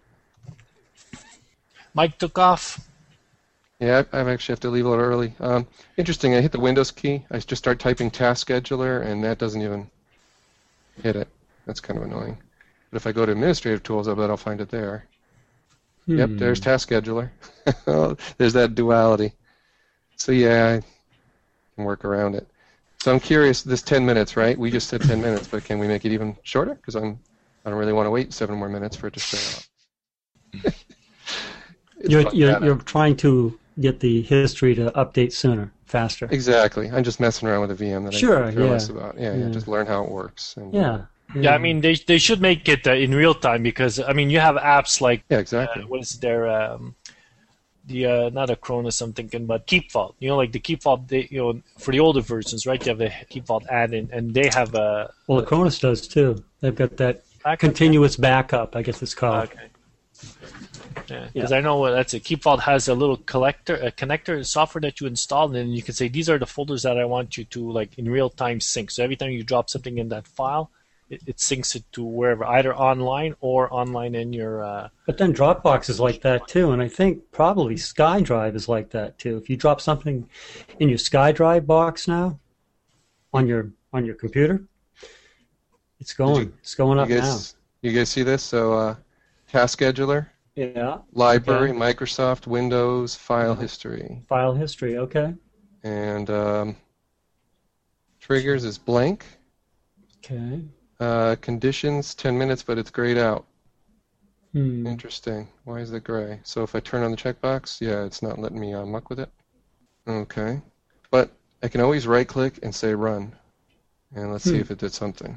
Mike took off.
Yeah, I, I actually have to leave a little early. Um, interesting, I hit the Windows key. I just start typing task scheduler, and that doesn't even hit it. That's kind of annoying. But if I go to administrative tools, I bet I'll find it there. Yep,
Hmm.
there's task scheduler. There's that duality. So yeah, I can work around it. So I'm curious, this ten minutes, right? We just said ten minutes, but can we make it even shorter? Because I'm, I don't really want to wait seven more minutes for it to show up. It's
You're
fun
you're,
data.
you're trying to get the history to update sooner, faster.
Exactly. I'm just messing around with a V M that
Sure,
I care
yeah.
less about. Yeah, yeah,
Yeah.
just learn how it works. And,
Yeah.
Yeah, I mean they they should make it uh, in real time because I mean you have apps like
Yeah,
uh,
exactly.
what is their um, the uh, not Acronis I'm thinking, but KeepVault. You know, like the KeepVault. They, you know, for the older versions, right? You have the KeepVault add in, and they have a
Well, Acronis does too. They've got that
backup.
continuous backup, I guess it's called.
Okay. Yeah, because I know uh, that's it. KeepVault has a little collector, a connector software that you install, and then you can say these are the folders that I want you to like in real time sync. So every time you drop something in that file, it, it syncs it to wherever, either online or online in your. Uh,
But then Dropbox is like that too, and I think probably SkyDrive is like that too. If you drop something in your SkyDrive box now, on your on your computer, it's going.
you-
it's going
You
up now.
guys, you guys see this? So, uh, task scheduler,
Yeah.
library,
Okay.
Microsoft, Windows, file history,
File history. Okay.
and um, triggers is blank.
Okay.
Uh, conditions ten minutes, but it's grayed out.
Hmm.
Interesting. Why is it gray? So if I turn on the checkbox, yeah, it's not letting me uh, muck with it. Okay. But I can always right-click and say run. And let's see
Hmm.
if it did something.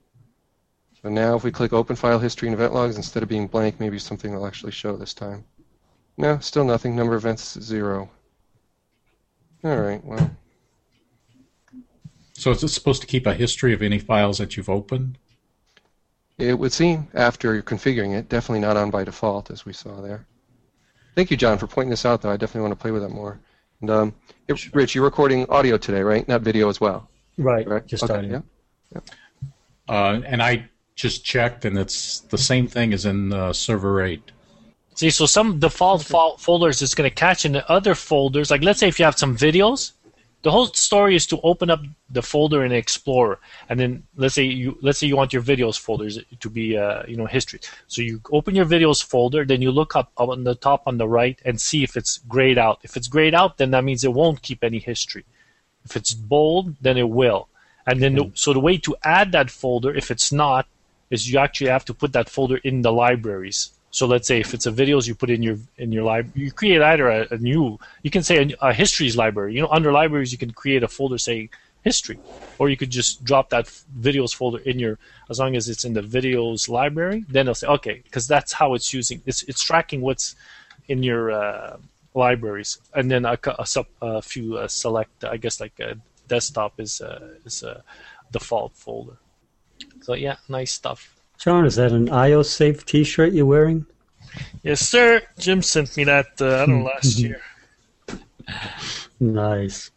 So now if we click open file history and event logs, instead of being blank, maybe something will actually show this time. No, still nothing. Number of events is zero. All right, well,
So is it supposed to keep a history of any files that you've opened?
it would seem after you're configuring it, definitely not on by default, as we saw there. Thank you, John, for pointing this out, though. I definitely want to play with it more. And um, it- Rich, you're recording audio today, right? Not video as well.
Right.
Right.
Just
Okay,
starting.
yeah.
Uh, and I just checked, and it's the same thing as in uh, Server eight.
See, so some default fol- folders it's going to catch in the other folders. Like, let's say if you have some videos, the whole story is to open up the folder in Explorer, and then let's say you let's say you want your videos folders to be uh, you know history. So you open your videos folder, then you look up on the top on the right and see if it's grayed out. If it's grayed out, then that means it won't keep any history. If it's bold, then it will. And then the, so the way to add that folder, if it's not, is you actually have to put that folder in the libraries. So let's say if it's a videos, you put in your in your library. You create either a, a new, you can say a, a histories library. You know, under libraries, you can create a folder saying history, or you could just drop that videos folder in your. As long as it's in the videos library, then it'll say okay, because that's how it's using. It's it's tracking what's in your uh, libraries, and then a, a, sub, a few uh, select. I guess like a desktop is uh, is a default folder. So yeah, nice stuff.
John, is that an IOSafe T-shirt you're wearing?
Yes, sir. Jim sent me that, uh, I don't know, last year.
Nice.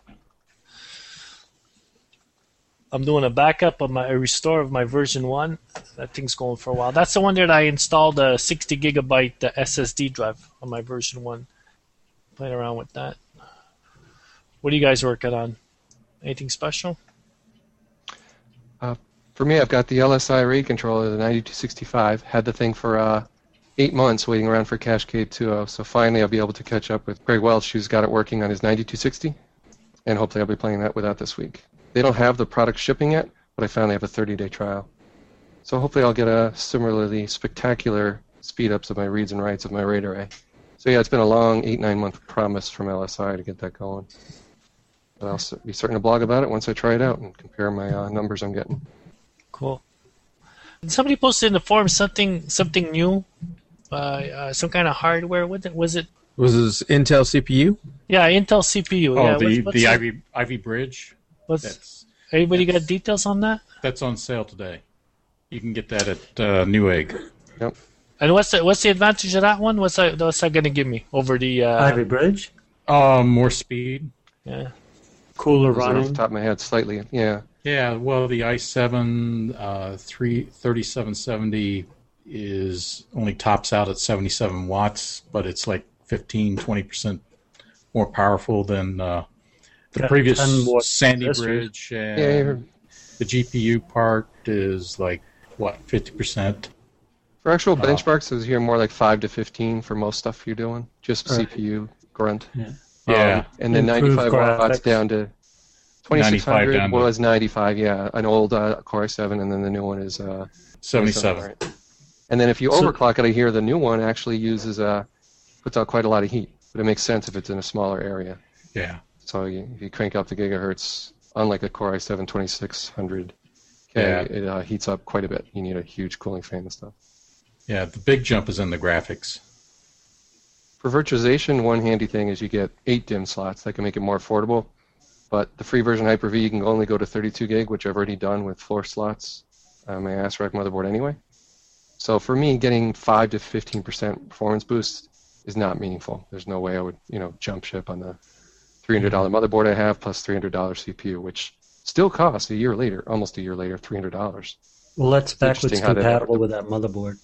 I'm doing a backup of my a restore of my version one. That thing's going for a while. That's the one that I installed a sixty gigabyte uh, S S D drive on my version one. Playing around with that. What are you guys working on? Anything special?
Uh, for me, I've got the L S I RAID controller, the ninety-two sixty-five. Had the thing for uh, eight months waiting around for Cascade two point oh. So finally I'll be able to catch up with Greg Welch, who's got it working on his ninety-two sixty. And hopefully I'll be playing that with that this week. They don't have the product shipping yet, but I found they have a thirty-day trial. So hopefully I'll get a similarly spectacular speed-ups of my reads and writes of my RAID array. So yeah, it's been a long eight, nine-month promise from L S I to get that going. But I'll be starting to blog about it once I try it out and compare my uh, numbers I'm getting.
Cool. Somebody posted in the forum something something new, uh, uh, some kind of hardware. What the, was it?
Was this Intel C P U?
Yeah, Intel C P U.
Oh,
yeah,
the
what's, what's
the
it?
Ivy Ivy Bridge.
What's,
That's
anybody got details on that?
that's on sale today. You can get that at uh, Newegg.
Yep.
And what's the what's the advantage of that one? What's that, what's that going to give me over the? Uh,
Ivy Bridge?
Uh, more speed.
Yeah.
Cooler
Those are off
running?
the top of my head slightly. Yeah.
Yeah, well, the i seven uh, three thirty-seven seventy is only tops out at seventy-seven watts, but it's like fifteen, twenty percent more powerful than uh, the
Got
previous
ten more
Sandy
transistors.
Bridge. And
Yeah, you're-
the G P U part is like, what, fifty percent?
For actual
Uh,
benchmarks, it's here more like five to fifteen for most stuff you're doing. Just
Right.
C P U grunt.
Yeah.
Yeah.
Um, and then
Improved
ninety-five watts
graphics.
down to twenty-six
ninety-five
hundred
down to-
was ninety-five, yeah. An old uh, Core i seven, and then the new one is uh,
seventy-seven.
right. And then if you
So-
overclock it, I hear the new one actually uses uh, puts out quite a lot of heat. But it makes sense if it's in a smaller area.
Yeah.
So you, if you crank up the gigahertz, unlike a Core i seven twenty-six hundred K,
Yeah.
it uh, heats up quite a bit. You need a huge cooling fan and stuff.
Yeah, the big jump is in the graphics.
For virtualization, one handy thing is you get eight D I M slots. That can make it more affordable. But the free version Hyper-V, you can only go to thirty-two gig, which I've already done with floor slots on my ASRock motherboard anyway. So for me, getting five to fifteen percent performance boost is not meaningful. There's no way I would, you know, jump ship on the three hundred dollars motherboard I have plus three hundred dollars C P U, which still costs a year later, almost a year later, three hundred dollars.
Well, that's backwards
interesting how that
compatible
worked.
with that motherboard.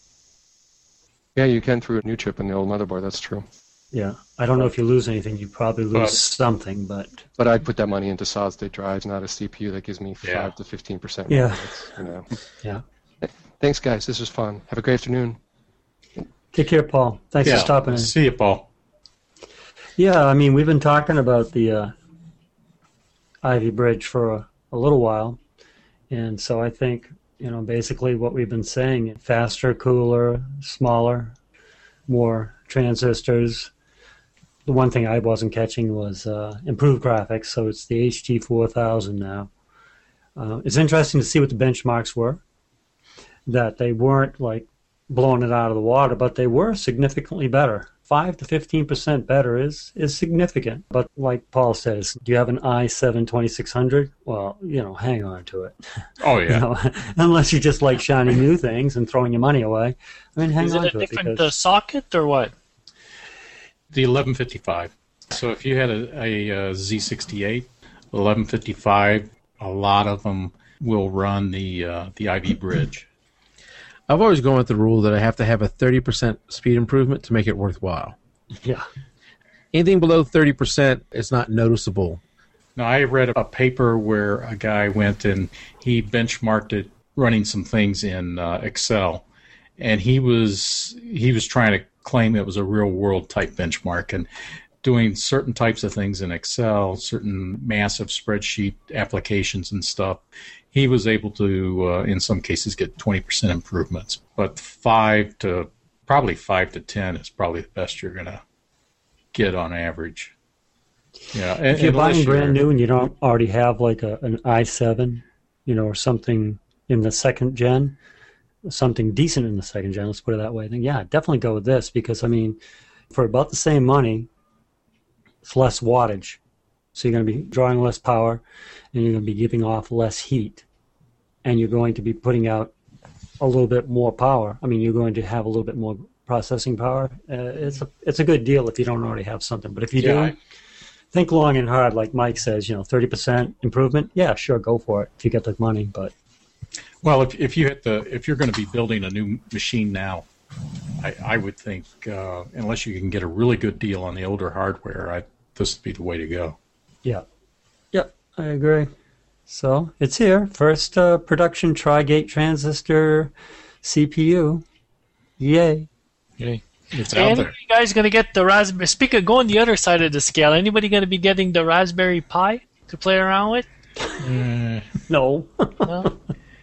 Yeah, you can through a new chip in the old motherboard. That's true.
Yeah. I don't know if you lose anything. You probably lose
Well-
something, but
But I'd put that money into solid-state drives, not a C P U that gives me
Yeah.
five to fifteen percent.
Yeah.
That's, you know.
yeah.
Thanks, guys. This was fun. Have a great afternoon.
Take care, Paul. Thanks
yeah.
for stopping in.
See you, Paul.
Yeah, I mean, we've been talking about the uh, Ivy Bridge for a, a little while, and so I think, you know, basically what we've been saying, faster, cooler, smaller, more transistors. The one thing I wasn't catching was uh, improved graphics, so it's the H T four thousand now. Uh, it's interesting to see what the benchmarks were, that they weren't like blowing it out of the water, but they were significantly better. Five to fifteen percent better is is significant. But like Paul says, do you have an i seven twenty-six hundred? Well, you know, hang on to it.
Oh,
You
yeah.
know, unless you just like shiny new things and throwing your money away. I mean, hang
Is
on
it
to
a
it
different uh,
because
socket or what?
The eleven fifty-five. So if you had a, a, uh Z sixty-eight, eleven fifty-five a lot of them will run the uh, the Ivy Bridge.
I've always gone with the rule that I have to have a thirty percent speed improvement to make it worthwhile.
Yeah.
Anything below thirty percent is not noticeable.
Now, I read a paper where a guy went and he benchmarked it running some things in uh, Excel, and he was he was trying to claim it was a real world type benchmark, and doing certain types of things in Excel, certain massive spreadsheet applications and stuff, he was able to, uh, in some cases, get twenty percent improvements. But five to probably five to ten is probably the best you're going to get on average. Yeah,
if you're buying
you're,
brand new and you don't already have like a, an i seven, you know, or something in the second gen, something decent in the second gen, let's put it that way, then yeah, definitely go with this because, I mean, for about the same money, it's less wattage. So you're going to be drawing less power and you're going to be giving off less heat. And you're going to be putting out a little bit more power. I mean, you're going to have a little bit more processing power. Uh, it's a it's a good deal if you don't already have something. But if you
yeah,
do,
I,
think long and hard, like Mike says, you know, thirty percent improvement, yeah, sure, go for it if you get the money. But
well, if if you hit the if you're going to be building a new machine now, I, I would think uh, unless you can get a really good deal on the older hardware, I, this would be the way to go.
Yeah, yeah, I agree. So it's here, first uh, production Tri-Gate transistor C P U. Yay!
Yay.
It's
Hey,
out
any
there.
of you guys going to get the Raspberry? Speaking of going the other side of the scale, anybody going to be getting the Raspberry Pi to play around with?
Uh,
No,
No?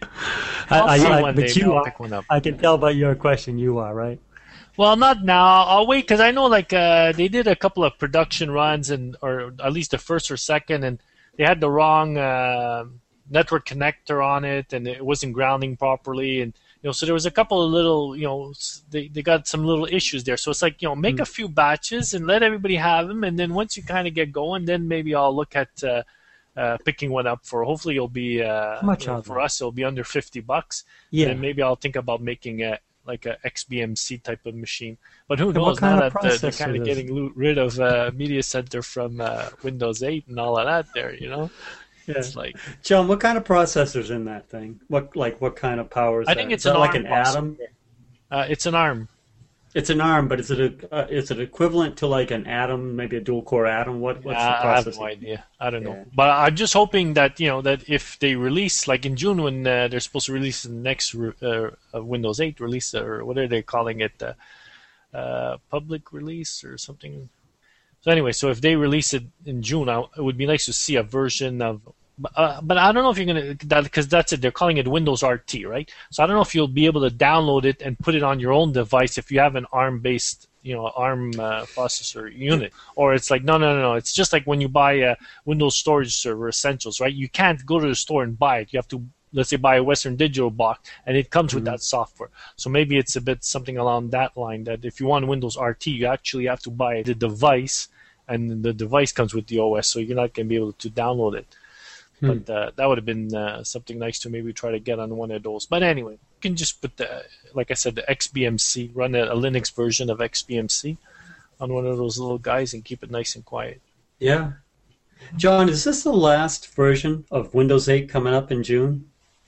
I,
I'll
I,
see
I,
one
but
day,
you
I'll
are.
pick one up.
I can tell by your question, you are right.
Well, not now. I'll wait because I know like uh, they did a couple of production runs, and or at least the first or second, and they had the wrong uh, network connector on it, and it wasn't grounding properly, and you know, so there was a couple of little, you know, they they got some little issues there. So it's like, you know, make
Mm.
a few batches and let everybody have them, and then once you kind of get going, then maybe I'll look at uh, uh, picking one up for. Hopefully, it'll be uh,
How much
you know,
are
for
they?
us. It'll be under fifty bucks.
Yeah.
And maybe I'll think about making a like a X B M C type of machine. But who
And
knows?
what kind
Now
of
that uh, they're
processor
kind of
is
getting lo- rid of uh, Media Center from uh, Windows eight and all of that there, you know?
Yeah.
It's like,
John, what kind of processor's in that thing? What like what kind of power is
I
that?
think
Is
it's
that
an
like
ARM
an Atom?
uh, it's an ARM.
It's an ARM, but is it a uh, is it equivalent to like an Atom, maybe a dual core Atom? What what's
Uh,
the
I have
processing?
no idea. I don't know.
Yeah.
But I'm just hoping that, you know, that if they release, like in June when uh, they're supposed to release the next re- uh, uh, Windows eight release, or what are they calling it? Uh, uh, public release or something. So anyway, so if they release it in June, I, it would be nice to see a version of. Uh, but I don't know if you're gonna that because that's it. They're calling it Windows R T, right? So I don't know if you'll be able to download it and put it on your own device if you have an ARM-based, you know, ARM uh, processor unit, or it's like no, no, no, no. It's just like when you buy a Windows Storage Server Essentials, right? You can't go to the store and buy it. You have to, let's say, buy a Western Digital box, and it comes with
Mhm.
that software. So maybe it's a bit something along that line. That if you want Windows R T, you actually have to buy the device, and the device comes with the O S, so you're not going to be able to download it.
Hmm.
But uh, that would have been uh, something nice to maybe try to get on one of those. But anyway, you can just put the, like I said, the X B M C, run a, a Linux version of X B M C on one of those little guys and keep it nice and quiet.
Yeah. John, is this the last version of Windows eight coming up in June?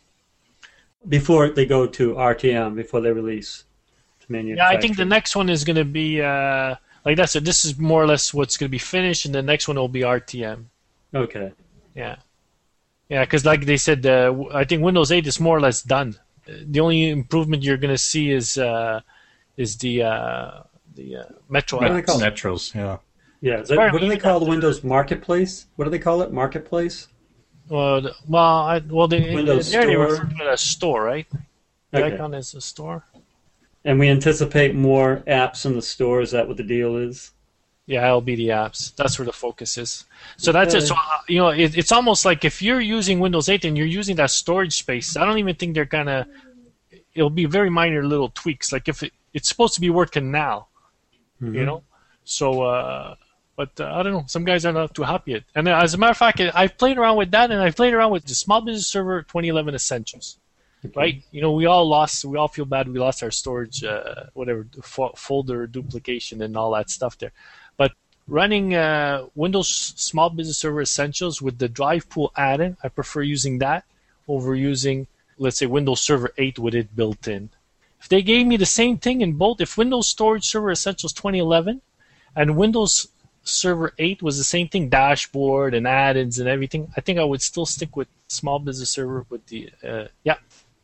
Before they go to R T M, before they release to
Yeah,
manufacturer?
I think the next one is going to be, uh, like I said, this is more or less what's going to be finished, and the next one will be R T M.
Okay.
Yeah. Yeah, because like they said, uh, w- I think Windows eight is more or less done. Uh, The only improvement you're going to see is uh, is the uh, the uh, Metro
What do they
apps.
call it?
Metros, yeah.
Yeah. Is that,
Apparently
what do they
even
call the
after-
Windows Marketplace? What do they call it? Marketplace?
Well, the- well, I, well, they,
Windows
there they
Store.
refer to it as store, right? The
Okay.
icon is a store.
And we anticipate more apps in the store. Is that what the deal is?
Yeah, it'll be the apps. That's where the focus is. So that's it.
Okay.
So uh, you know, it, it's almost like if you're using Windows eight and you're using that storage space, I don't even think they're gonna. It'll be very minor little tweaks. Like if it, it's supposed to be working now,
Mm-hmm.
you know. So, uh, but uh, I don't know. Some guys are not too happy yet. And uh, as a matter of fact, I've played around with that, and I've played around with the Small Business Server twenty eleven Essentials. Right, you know, we all lost. We all feel bad. We lost our storage, uh, whatever, fo- folder duplication and all that stuff there. But running uh, Windows Small Business Server Essentials with the Drive Pool add-in, I prefer using that over using, let's say, Windows Server eight with it built in. If they gave me the same thing in both, if Windows Storage Server Essentials twenty eleven and Windows Server eight was the same thing, dashboard and add-ins and everything, I think I would still stick with Small Business Server with the, uh, yeah.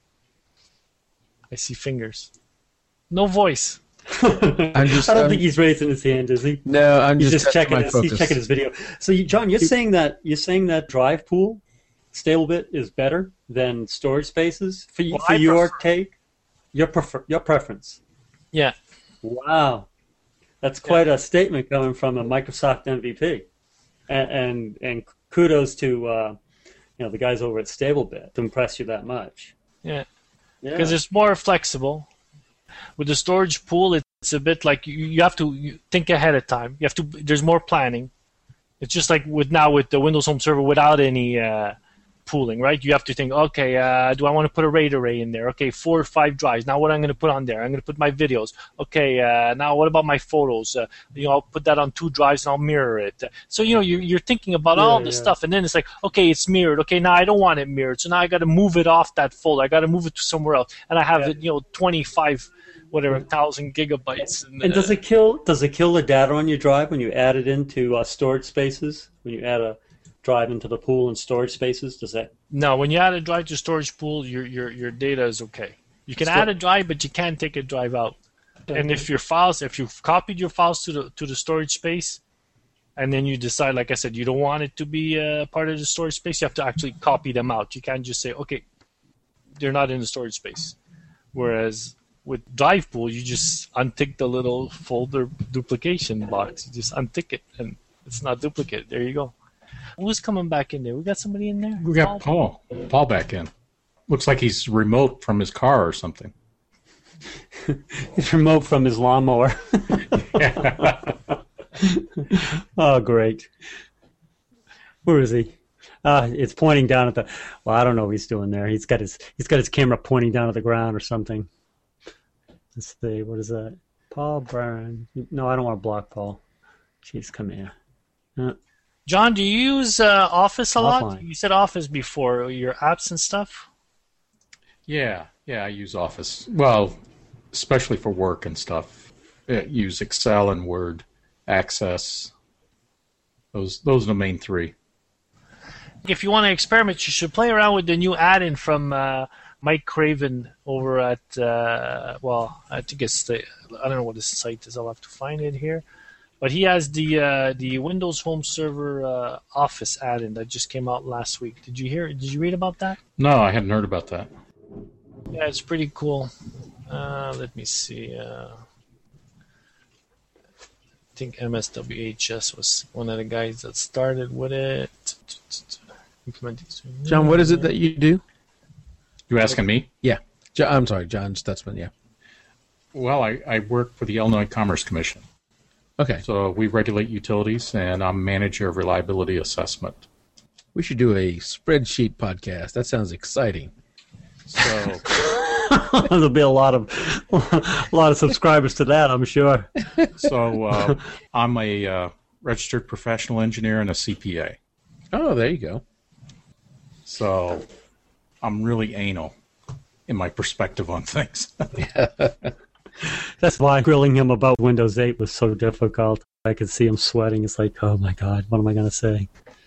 I see fingers. No voice.
I'm just,
I don't
um,
think he's raising his hand, is he?
No, I'm
He's
just,
just checking
my
his,
focus.
he's checking his video. So, you, John, you're saying that you're saying that Drive Pool, StableBit, is better than storage spaces for, you,
Well,
for
I
your
prefer-
take, your prefer, your preference.
Yeah.
Wow, that's quite a statement coming from a Microsoft M V P, and and, and kudos to uh, you know the guys over at StableBit to impress you that much.
Yeah.
Yeah.
Because it's more flexible. With the storage pool, it's a bit like you, you have to you think ahead of time. You have to. There's more planning. It's just like with now with the Windows Home Server without any uh, pooling, right? You have to think, okay, uh, do I want to put a RAID array in there? Okay, four or five drives. Now what I'm going to put on there? I'm going to put my videos. Okay, uh, now what about my photos? Uh, you know, I'll put that on two drives and I'll mirror it. So, you know, you're, you're thinking about
Yeah,
all this
yeah.
stuff, and then it's like, okay, it's mirrored. Okay, now I don't want it mirrored. So now I got to move it off that folder. I got to move it to somewhere else. And I have,
Yeah.
it, you know, twenty-five, whatever, thousand gigabytes. And,
And does
uh,
it kill? Does it kill the data on your drive when you add it into uh, storage spaces? When you add a drive into the pool and storage spaces, does that?
No, when you add a drive to storage pool, your your your data is okay. You can
Sto-
add a drive, but you can't take a drive out. And if your files, if you've copied your files to the to the storage space, and then you decide, like I said, you don't want it to be uh, part of the storage space, you have to actually copy them out. You can't just say, okay, they're not in the storage space. Whereas with Drive Pool, you just untick the little folder duplication box. You just untick it, and it's not duplicate. There you go. Who's coming back in there? We got somebody in there?
We got Paul. Paul back in. Looks like he's remote from his car or something.
It's remote from his lawnmower. Oh, great. Where is he? Uh, it's pointing down at the. Well, I don't know what he's doing there. He's got his. He's got his camera pointing down at the ground or something. Let's see. What is that? Paul Brown. No, I don't want to block Paul. Jeez, come here. Uh,
John, do you use uh, Office a lot?
Offline.
You said Office before, your apps and stuff?
Yeah, yeah, I use Office. Well, especially for work and stuff. I use Excel and Word, Access. Those those are the main three.
If you want to experiment, you should play around with the new add-in from uh, Mike Craven over at, uh, well, I think it's the, I don't know what his site is. I'll have to find it here. But he has the uh, the Windows Home Server uh, Office add-in that just came out last week. Did you hear? Did you read about that?
No, I hadn't heard about that.
Yeah, it's pretty cool. Uh, let me see. Uh, I think M S W H S was one of the guys that started with it. Implementing.
John, what is it that you do?
You asking me?
Yeah. Jo- I'm sorry, John Stutzman, yeah.
Well, I, I work for the Illinois Commerce Commission.
Okay.
So we regulate utilities, and I'm manager of reliability assessment.
We should do a spreadsheet podcast. That sounds exciting.
So
There'll be a lot of a lot of subscribers to that, I'm sure.
so uh, I'm a uh, registered professional engineer and a C P A.
Oh, there you go.
So I'm really anal in my perspective on things.
That's why grilling him about Windows eight was so difficult. I could see him sweating. It's like, oh my God, what am I going to say?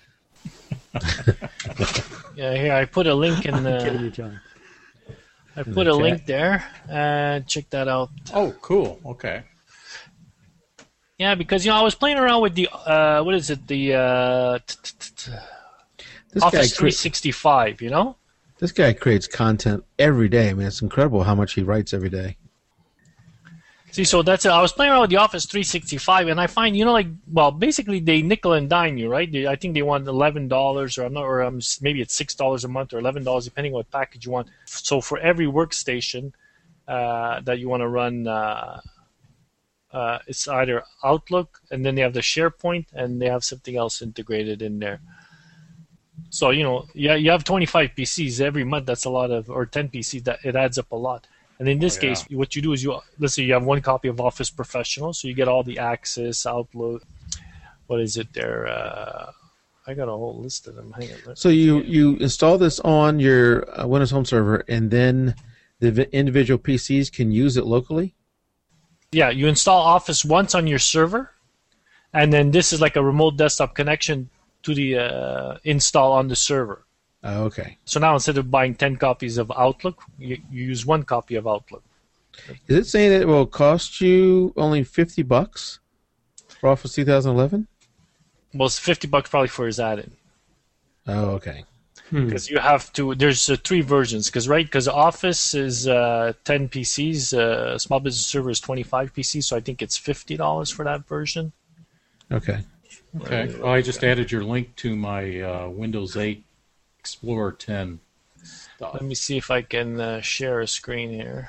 Yeah, here I put a link in
I'm kidding
the.
you, John.
I put a link there. Uh, check that out.
Oh, cool. Okay.
Yeah, because you know I was playing around with the uh, what is it? The uh, t- t- t- t-
This guy,
Office
cre-
three sixty-five. You know.
this guy creates content every day. I mean, it's incredible how much he writes every day.
See, so that's it. I was playing around with the Office three sixty-five, and I find, you know, like, well, basically they nickel and dime you, right? They, I think they want eleven dollars, or I'm not, or um, maybe it's six dollars a month, or eleven dollars, depending on what package you want. So for every workstation uh, that you want to run, uh, uh, it's either Outlook, and then they have the SharePoint, and they have something else integrated in there. So you know, yeah, you have twenty-five P Cs every month. That's a lot of, or ten P Cs. That it adds up a lot. And in this
Oh, yeah.
case, what you do is you let's say you have one copy of Office Professional, so you get all the Access, Outlook, what is it there? Uh, I got a whole list of them. Hang on.
So you, you install this on your uh, Windows Home Server, and then the v- individual P Cs can use it locally?
Yeah, you install Office once on your server, and then this is like a remote desktop connection to the uh, install on the server.
Oh, okay.
So now instead of buying ten copies of Outlook, you, you use one copy of Outlook.
Is it saying that it will cost you only fifty bucks for Office two thousand eleven?
Well, it's fifty bucks probably for his add-in.
Oh, okay.
Because you have to, there's uh, three versions, because right, because Office is uh, ten P Cs, uh, Small Business Server is twenty-five P Cs, so I think it's fifty dollars for that version.
Okay.
Okay. Well, I just added your link to my uh, Windows eight Explorer ten stuff.
Let me see if I can uh, share a screen here.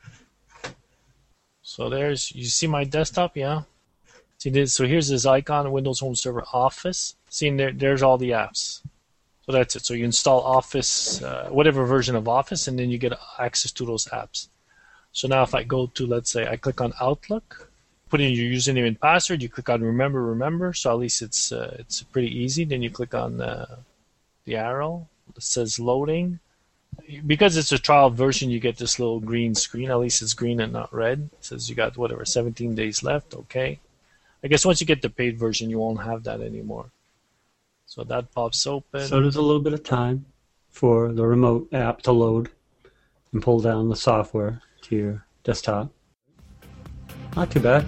So there's, you see my desktop, yeah? See this, so here's this icon, Windows Home Server Office. See, there, there's all the apps. So that's it. So you install Office, uh, whatever version of Office, and then you get access to those apps. So now if I go to, let's say, I click on Outlook, put in your username and password, you click on Remember, Remember, so at least it's uh, it's pretty easy. Then you click on uh, the arrow that says Loading. Because it's a trial version, you get this little green screen. At least it's green and not red. It says you got, whatever, seventeen days left, okay. I guess once you get the paid version, you won't have that anymore. So that pops open.
So there's a little bit of time for the remote app to load and pull down the software to your desktop. Not too bad.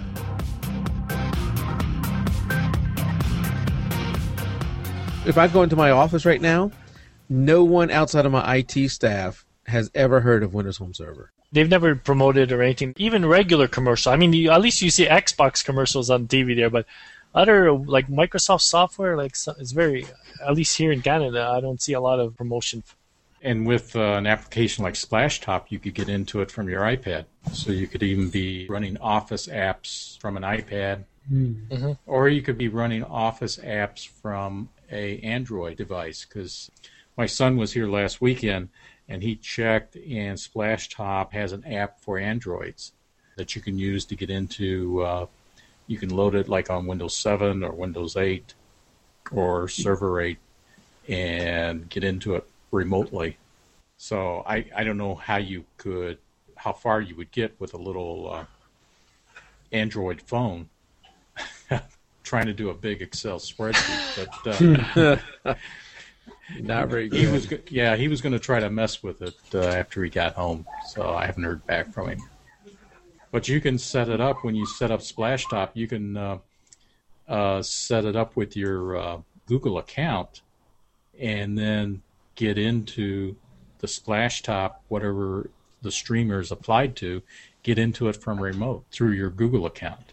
If I go into my office right now, no one outside of my I T staff has ever heard of Windows Home Server.
They've never promoted or anything. Even regular commercial. I mean, you, at least you see Xbox commercials on T V there, but other like Microsoft software, like it's very. At least here in Canada, I don't see a lot of promotion.
And with uh, an application like Splashtop, you could get into it from your iPad. So you could even be running Office apps from an iPad,
Mm-hmm.
or you could be running Office apps from a Android device. Because my son was here last weekend, and he checked, and Splashtop has an app for Androids that you can use to get into. Uh, you can load it like on Windows seven or Windows eight or Server eight and get into it remotely. So I, I don't know how you could, how far you would get with a little uh, Android phone trying to do a big Excel spreadsheet. But uh,
Not very
he
good.
was, go- yeah, he was going to try to mess with it uh, after he got home. So I haven't heard back from him. But you can set it up when you set up Splashtop. You can uh, uh, set it up with your uh, Google account, and then get into the Splashtop, whatever the streamer is applied to, get into it from remote through your Google account.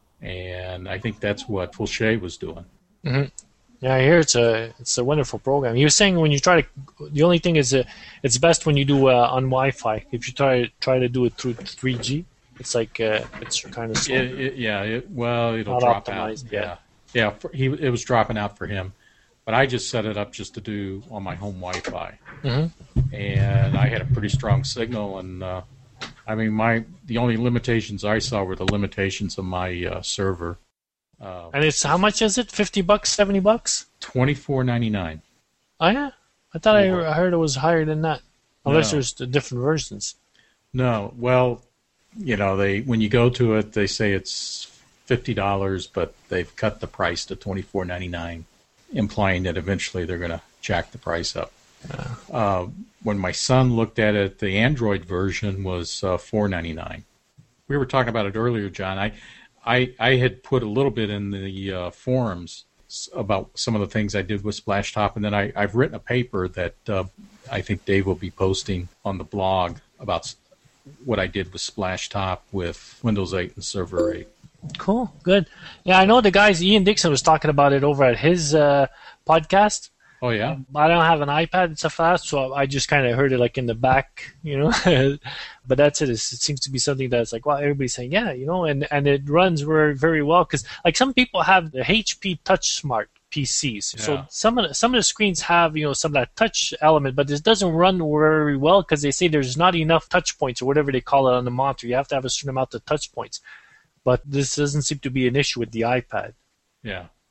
And I think that's what Fulshay was doing.
Mm-hmm. Yeah, I hear it's a it's a wonderful program. He was saying when you try to, the only thing is uh, it's best when you do uh, on Wi-Fi. If you try try to do it through three G, it's like uh, it's kind of slow.
It, it, yeah, it, well, it'll
Not
drop
optimized
out.
yet.
Yeah, yeah. For, he it was dropping out for him, but I just set it up just to do on my home Wi-Fi,
Mm-hmm.
and I had a pretty strong signal. And uh, I mean, my the only limitations I saw were the limitations of my uh, server. Uh,
And it's, how much is it? Fifty bucks, seventy bucks?
Twenty-four ninety-nine.
Oh yeah, I thought I, I heard it was higher than that. Unless
No.
there's the different versions.
No, well, you know, they when you go to it, they say it's fifty dollars, but they've cut the price to twenty-four ninety-nine, implying that eventually they're going to jack the price up. Uh, when my son looked at it, the Android version was uh, four ninety-nine. We were talking about it earlier, John. I, I, I had put a little bit in the uh, forums about some of the things I did with Splashtop, and then I, I've written a paper that uh, I think Dave will be posting on the blog about what I did with Splashtop with Windows eight and Server eight.
Cool, good. Yeah, I know the guys. Ian Dixon was talking about it over at his uh, podcast.
Oh, yeah?
I don't have an iPad and stuff fast, so I just kind of heard it like in the back, you know. But that's it. It's, it seems to be something that's like, well, everybody's saying, yeah, you know, and, and it runs very, very well. Because like some people have the H P TouchSmart P Cs.
Yeah.
So some of the, some of the screens have, you know, some of that touch element, but this doesn't run very well because they say there's not enough touch points or whatever they call it on the monitor. You have to have a certain amount of touch points. But this doesn't seem to be an issue with the iPad.
Yeah.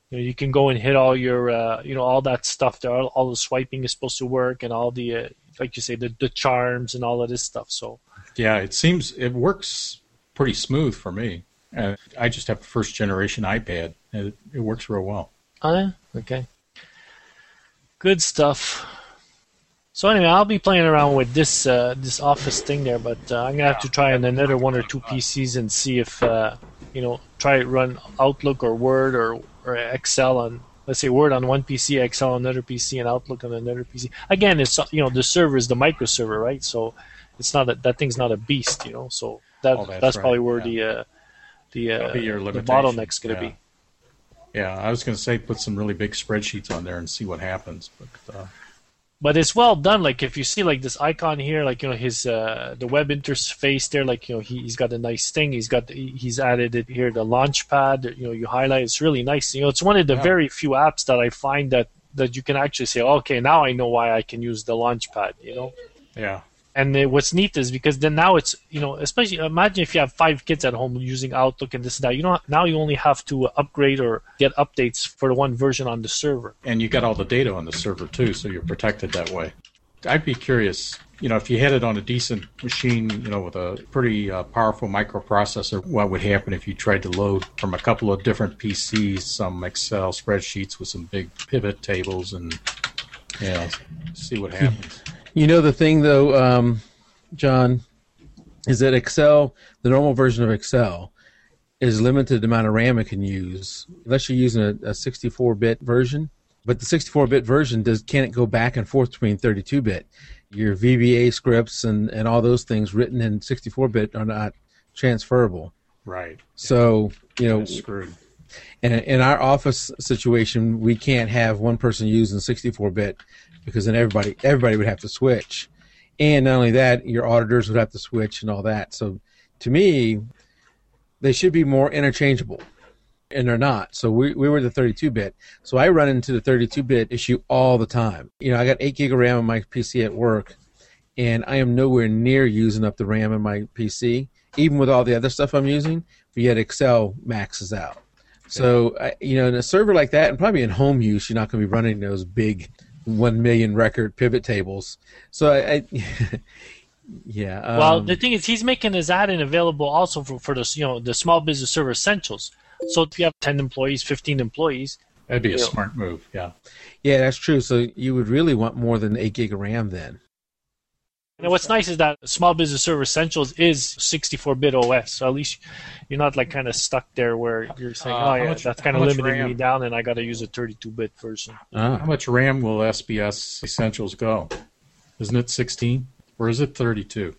You know, you can go and hit all your, uh, you know, all that stuff there. All, all the swiping is supposed to work, and all the, uh, like you say, the, the charms and all of this stuff. So
yeah, it seems it works pretty smooth for me. Uh, I just have a first generation iPad, and it, it works real well.
Oh, yeah? Okay. Good stuff. So anyway, I'll be playing around with this uh, this Office thing there, but uh, I'm gonna have to try on another one or two P Cs and see if uh, you know, try run Outlook or Word or, or Excel on, let's say, Word on one P C, Excel on another P C, and Outlook on another P C. Again, it's, you know, the server is the micro server, right? So it's not a, that thing's not a beast, you know. So that
Oh, that's
that's
right,
probably where
yeah.
the uh, the uh,
That'll be your
the
limitation,
bottleneck's gonna
yeah.
be.
Yeah, I was going to say put some really big spreadsheets on there and see what happens, but uh,
But it's well done. Like if you see like this icon here, like, you know, his uh, the web interface there, like, you know, he, he's got a nice thing. He's got the, he's added it here, the launch pad. You know, you highlight. It's really nice. You know, it's one of the
Yeah.
very few apps that I find that that you can actually say, okay, now I know why I can use the launch pad. You know.
yeah.
And uh, what's neat is because then now it's, you know, especially imagine if you have five kids at home using Outlook and this and that. You know, now you only have to upgrade or get updates for the one version on the server.
And you got all the data on the server too, so you're protected that way. I'd be curious, you know, if you had it on a decent machine, you know, with a pretty uh, powerful microprocessor, what would happen if you tried to load from a couple of different P Cs some Excel spreadsheets with some big pivot tables and, you know, see what happens.
You know, the thing, though, um, John, is that Excel, the normal version of Excel, is limited amount of RAM it can use, unless you're using a, a sixty-four bit version. But the sixty-four bit version does can't go back and forth between thirty-two bit. Your V B A scripts and, and all those things written in sixty-four bit are not transferable.
Right.
So, you know,
That's screwed.
in, in our office situation, we can't have one person using sixty-four bit because then everybody everybody would have to switch. And not only that, your auditors would have to switch and all that. So to me, they should be more interchangeable. And they're not. So we we were the thirty-two bit. So I run into the thirty-two bit issue all the time. You know, I got eight gig of RAM on my P C at work, and I am nowhere near using up the RAM in my P C, even with all the other stuff I'm using, but yet Excel maxes out. So, I, you know, in a server like that, and probably in home use, you're not going to be running those big one million record pivot tables. So, I, I yeah. Um,
Well, the thing is, he's making his add-in available also for, for the, you know, the small business server essentials. So if you have ten employees, fifteen employees,
That'd be a
Yeah.
smart move, yeah.
yeah, that's true. So you would really want more than eight gig of RAM then.
and what's nice is that small business server essentials is sixty-four bit O S. So at least you're not like kind of stuck there where you're saying,
Uh,
oh
how
yeah,
much-
that's kind
how
of
much
limiting
RAM?
me down, and I got to use a thirty-two bit version.
How
Ah,
much RAM will S B S Essentials go? Isn't it sixteen? Or is it thirty-two?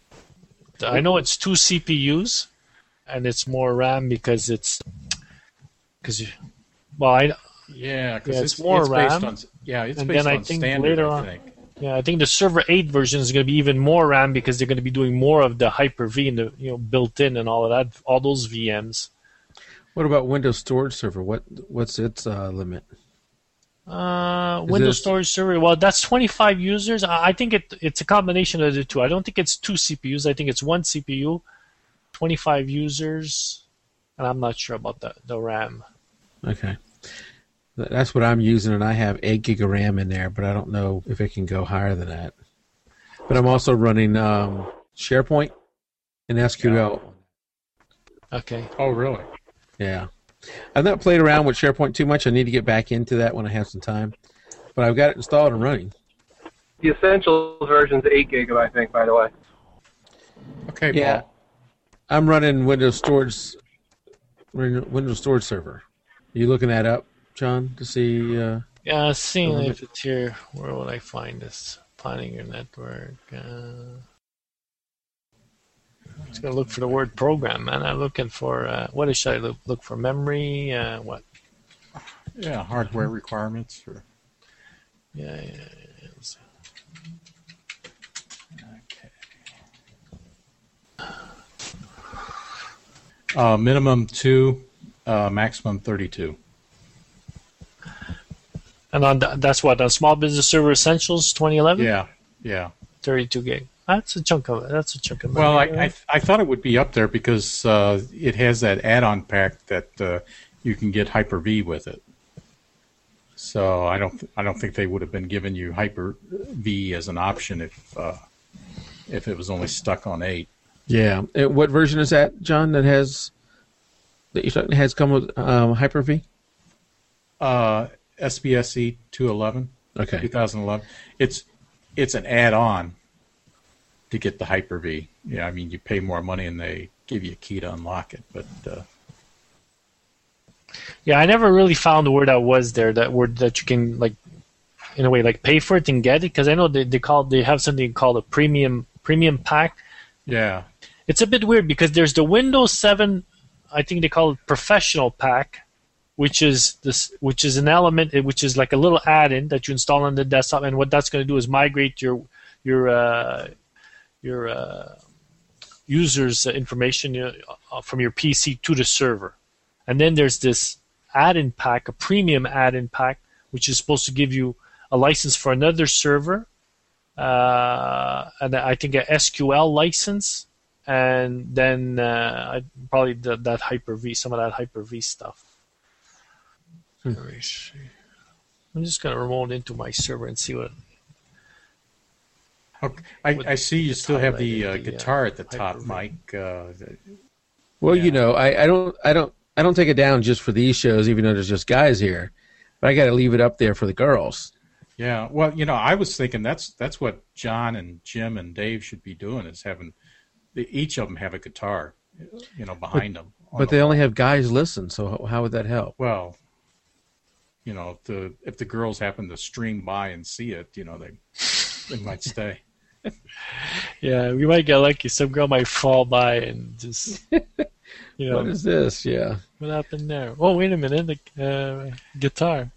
I know it's two C P Us, and it's more RAM because it's because well, I
Yeah, because
Yeah,
it's,
it's more
it's based
RAM.
on yeah, it's
And
based
then I
on
think
standard.
later
I
on-
think.
yeah, I think the Server eight version is going to be even more RAM because they're going to be doing more of the Hyper-V and the, you know, built in and all of that, all those V Ms.
what about Windows Storage Server? What what's its uh, limit?
Uh,
Is
Windows
it-
Storage Server. Well, that's twenty-five users. I I think it it's a combination of the two. I don't think it's two C P Us. I think it's one C P U, twenty-five users, and I'm not sure about the the RAM.
Okay. Th- That's what I'm using, and I have eight gig of RAM in there, but I don't know if it can go higher than that. But I'm also running um, SharePoint and S Q L.
Okay.
Oh, really?
Yeah. I've not played around with SharePoint too much. I need to get back into that when I have some time. But I've got it installed and running.
The Essentials version's eight gig, I think, by the way.
Okay,
Yeah.
Paul.
I'm running Windows Storage Windows Storage Server. Are you looking that up, John, to see? Uh,
Yeah, seeing
Go
if it's here. Where would I find this? Finding your network. Uh, just gonna look for the word program, man. I'm looking for uh, what should I look look for? Memory. Uh, what?
Yeah, hardware requirements. Or,
Yeah, yeah, yeah. Let's see.
okay. Uh, minimum two, uh, maximum thirty-two.
And on th- that's what on Small Business Server Essentials twenty eleven.
Yeah, yeah.
thirty-two gig. That's a chunk of it. That's a chunk of
Well, I,
memory.
I I thought it would be up there because uh, it has that add-on pack that uh, you can get Hyper-V with it. So I don't th- I don't think they would have been giving you Hyper-V as an option if uh, if it was only stuck on eight.
Yeah. Uh, What version is that, John? That has that you talking has come with um, Hyper-V?
Uh, S B S E two eleven,
Okay.
twenty eleven. It's it's an add-on to get the Hyper-V. Yeah, I mean you pay more money and they give you a key to unlock it, but. Uh,
Yeah, I never really found where that was there. That word that you can like, in a way, like pay for it and get it. Because I know they they call they have something called a premium premium pack.
yeah.
It's a bit weird because there's the Windows seven, I think they call it professional pack, which is this which is an element which is like a little add-in that you install on the desktop, and what that's going to do is migrate your your uh, your uh, users' information uh, from your P C to the server. And then there's this add-in pack, a premium add-in pack, which is supposed to give you a license for another server, uh, and I think a S Q L license, and then uh, probably the, that Hyper-V, some of that Hyper-V stuff. Hmm. I'm just going to remote into my server and see what...
Okay. I, I see you still have the uh,
the,
guitar
uh,
at the top,
Hyper-V.
Mike. Uh, the,
Well,
Yeah.
you know, I, I don't, I don't, I don't take it down just for these shows, even though there's just guys here. But I got to leave it up there for the girls.
yeah. Well, you know, I was thinking that's that's what John and Jim and Dave should be doing is having the, each of them have a guitar, you know, behind them. on
But
the
they
wall.
only have guys listen, so how, how would that help?
Well, you know, if the if the girls happen to stream by and see it, you know, they they might stay.
Yeah, we might get lucky. Some girl might fall by and just, you know,
What is this? Yeah.
what happened there? Oh, wait a minute, the uh, guitar.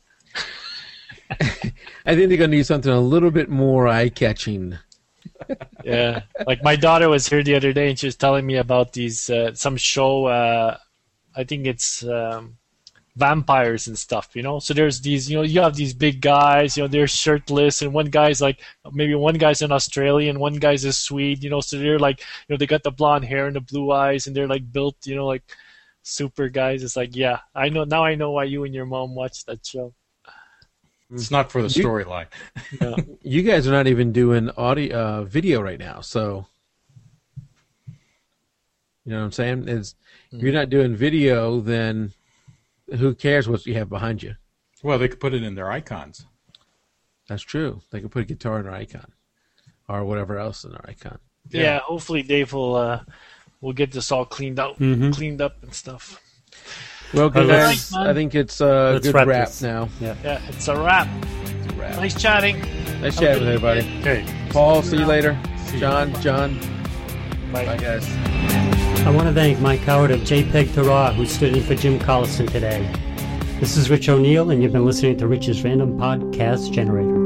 I think they're going to need something a little bit more eye-catching.
Yeah, like my daughter was here the other day and she was telling me about these uh, some show. Uh, I think it's um, vampires and stuff. You know, so there's these. You know, you have these big guys. You know, they're shirtless, and one guy's like maybe one guy's an Australian, one guy's a Swede. You know, so they're like you know they got the blonde hair and the blue eyes, and they're like built. You know, like super guys. It's like yeah, I know now. I know why you and your mom watched that show.
It's not for the
You-
storyline.
Yeah.
You guys are not even doing audio, uh, video right now, so you know what I'm saying? Is if you're not doing video, then who cares what you have behind you?
Well, they could put it in their icons.
That's true. They could put a guitar in their icon, or whatever else in their icon.
Yeah.
Yeah.
Hopefully Dave will uh, will get this all cleaned out,
Mhm.
cleaned up and stuff.
Well,
All right,
guys,
man.
I think it's a
Let's
good
wrap
wrap
this.
now.
Yeah.
Yeah, it's a wrap.
It's a wrap.
Nice chatting.
Nice
Have a
chatting
good
with everybody.
weekend.
Okay.
Paul, see you later.
See you.
John, John,
Bye.
bye, guys.
I want to thank Mike Howard of JPEG to Raw, who stood in for Jim Collison today. This is Rich O'Neill, and you've been listening to Rich's Random Podcast Generator.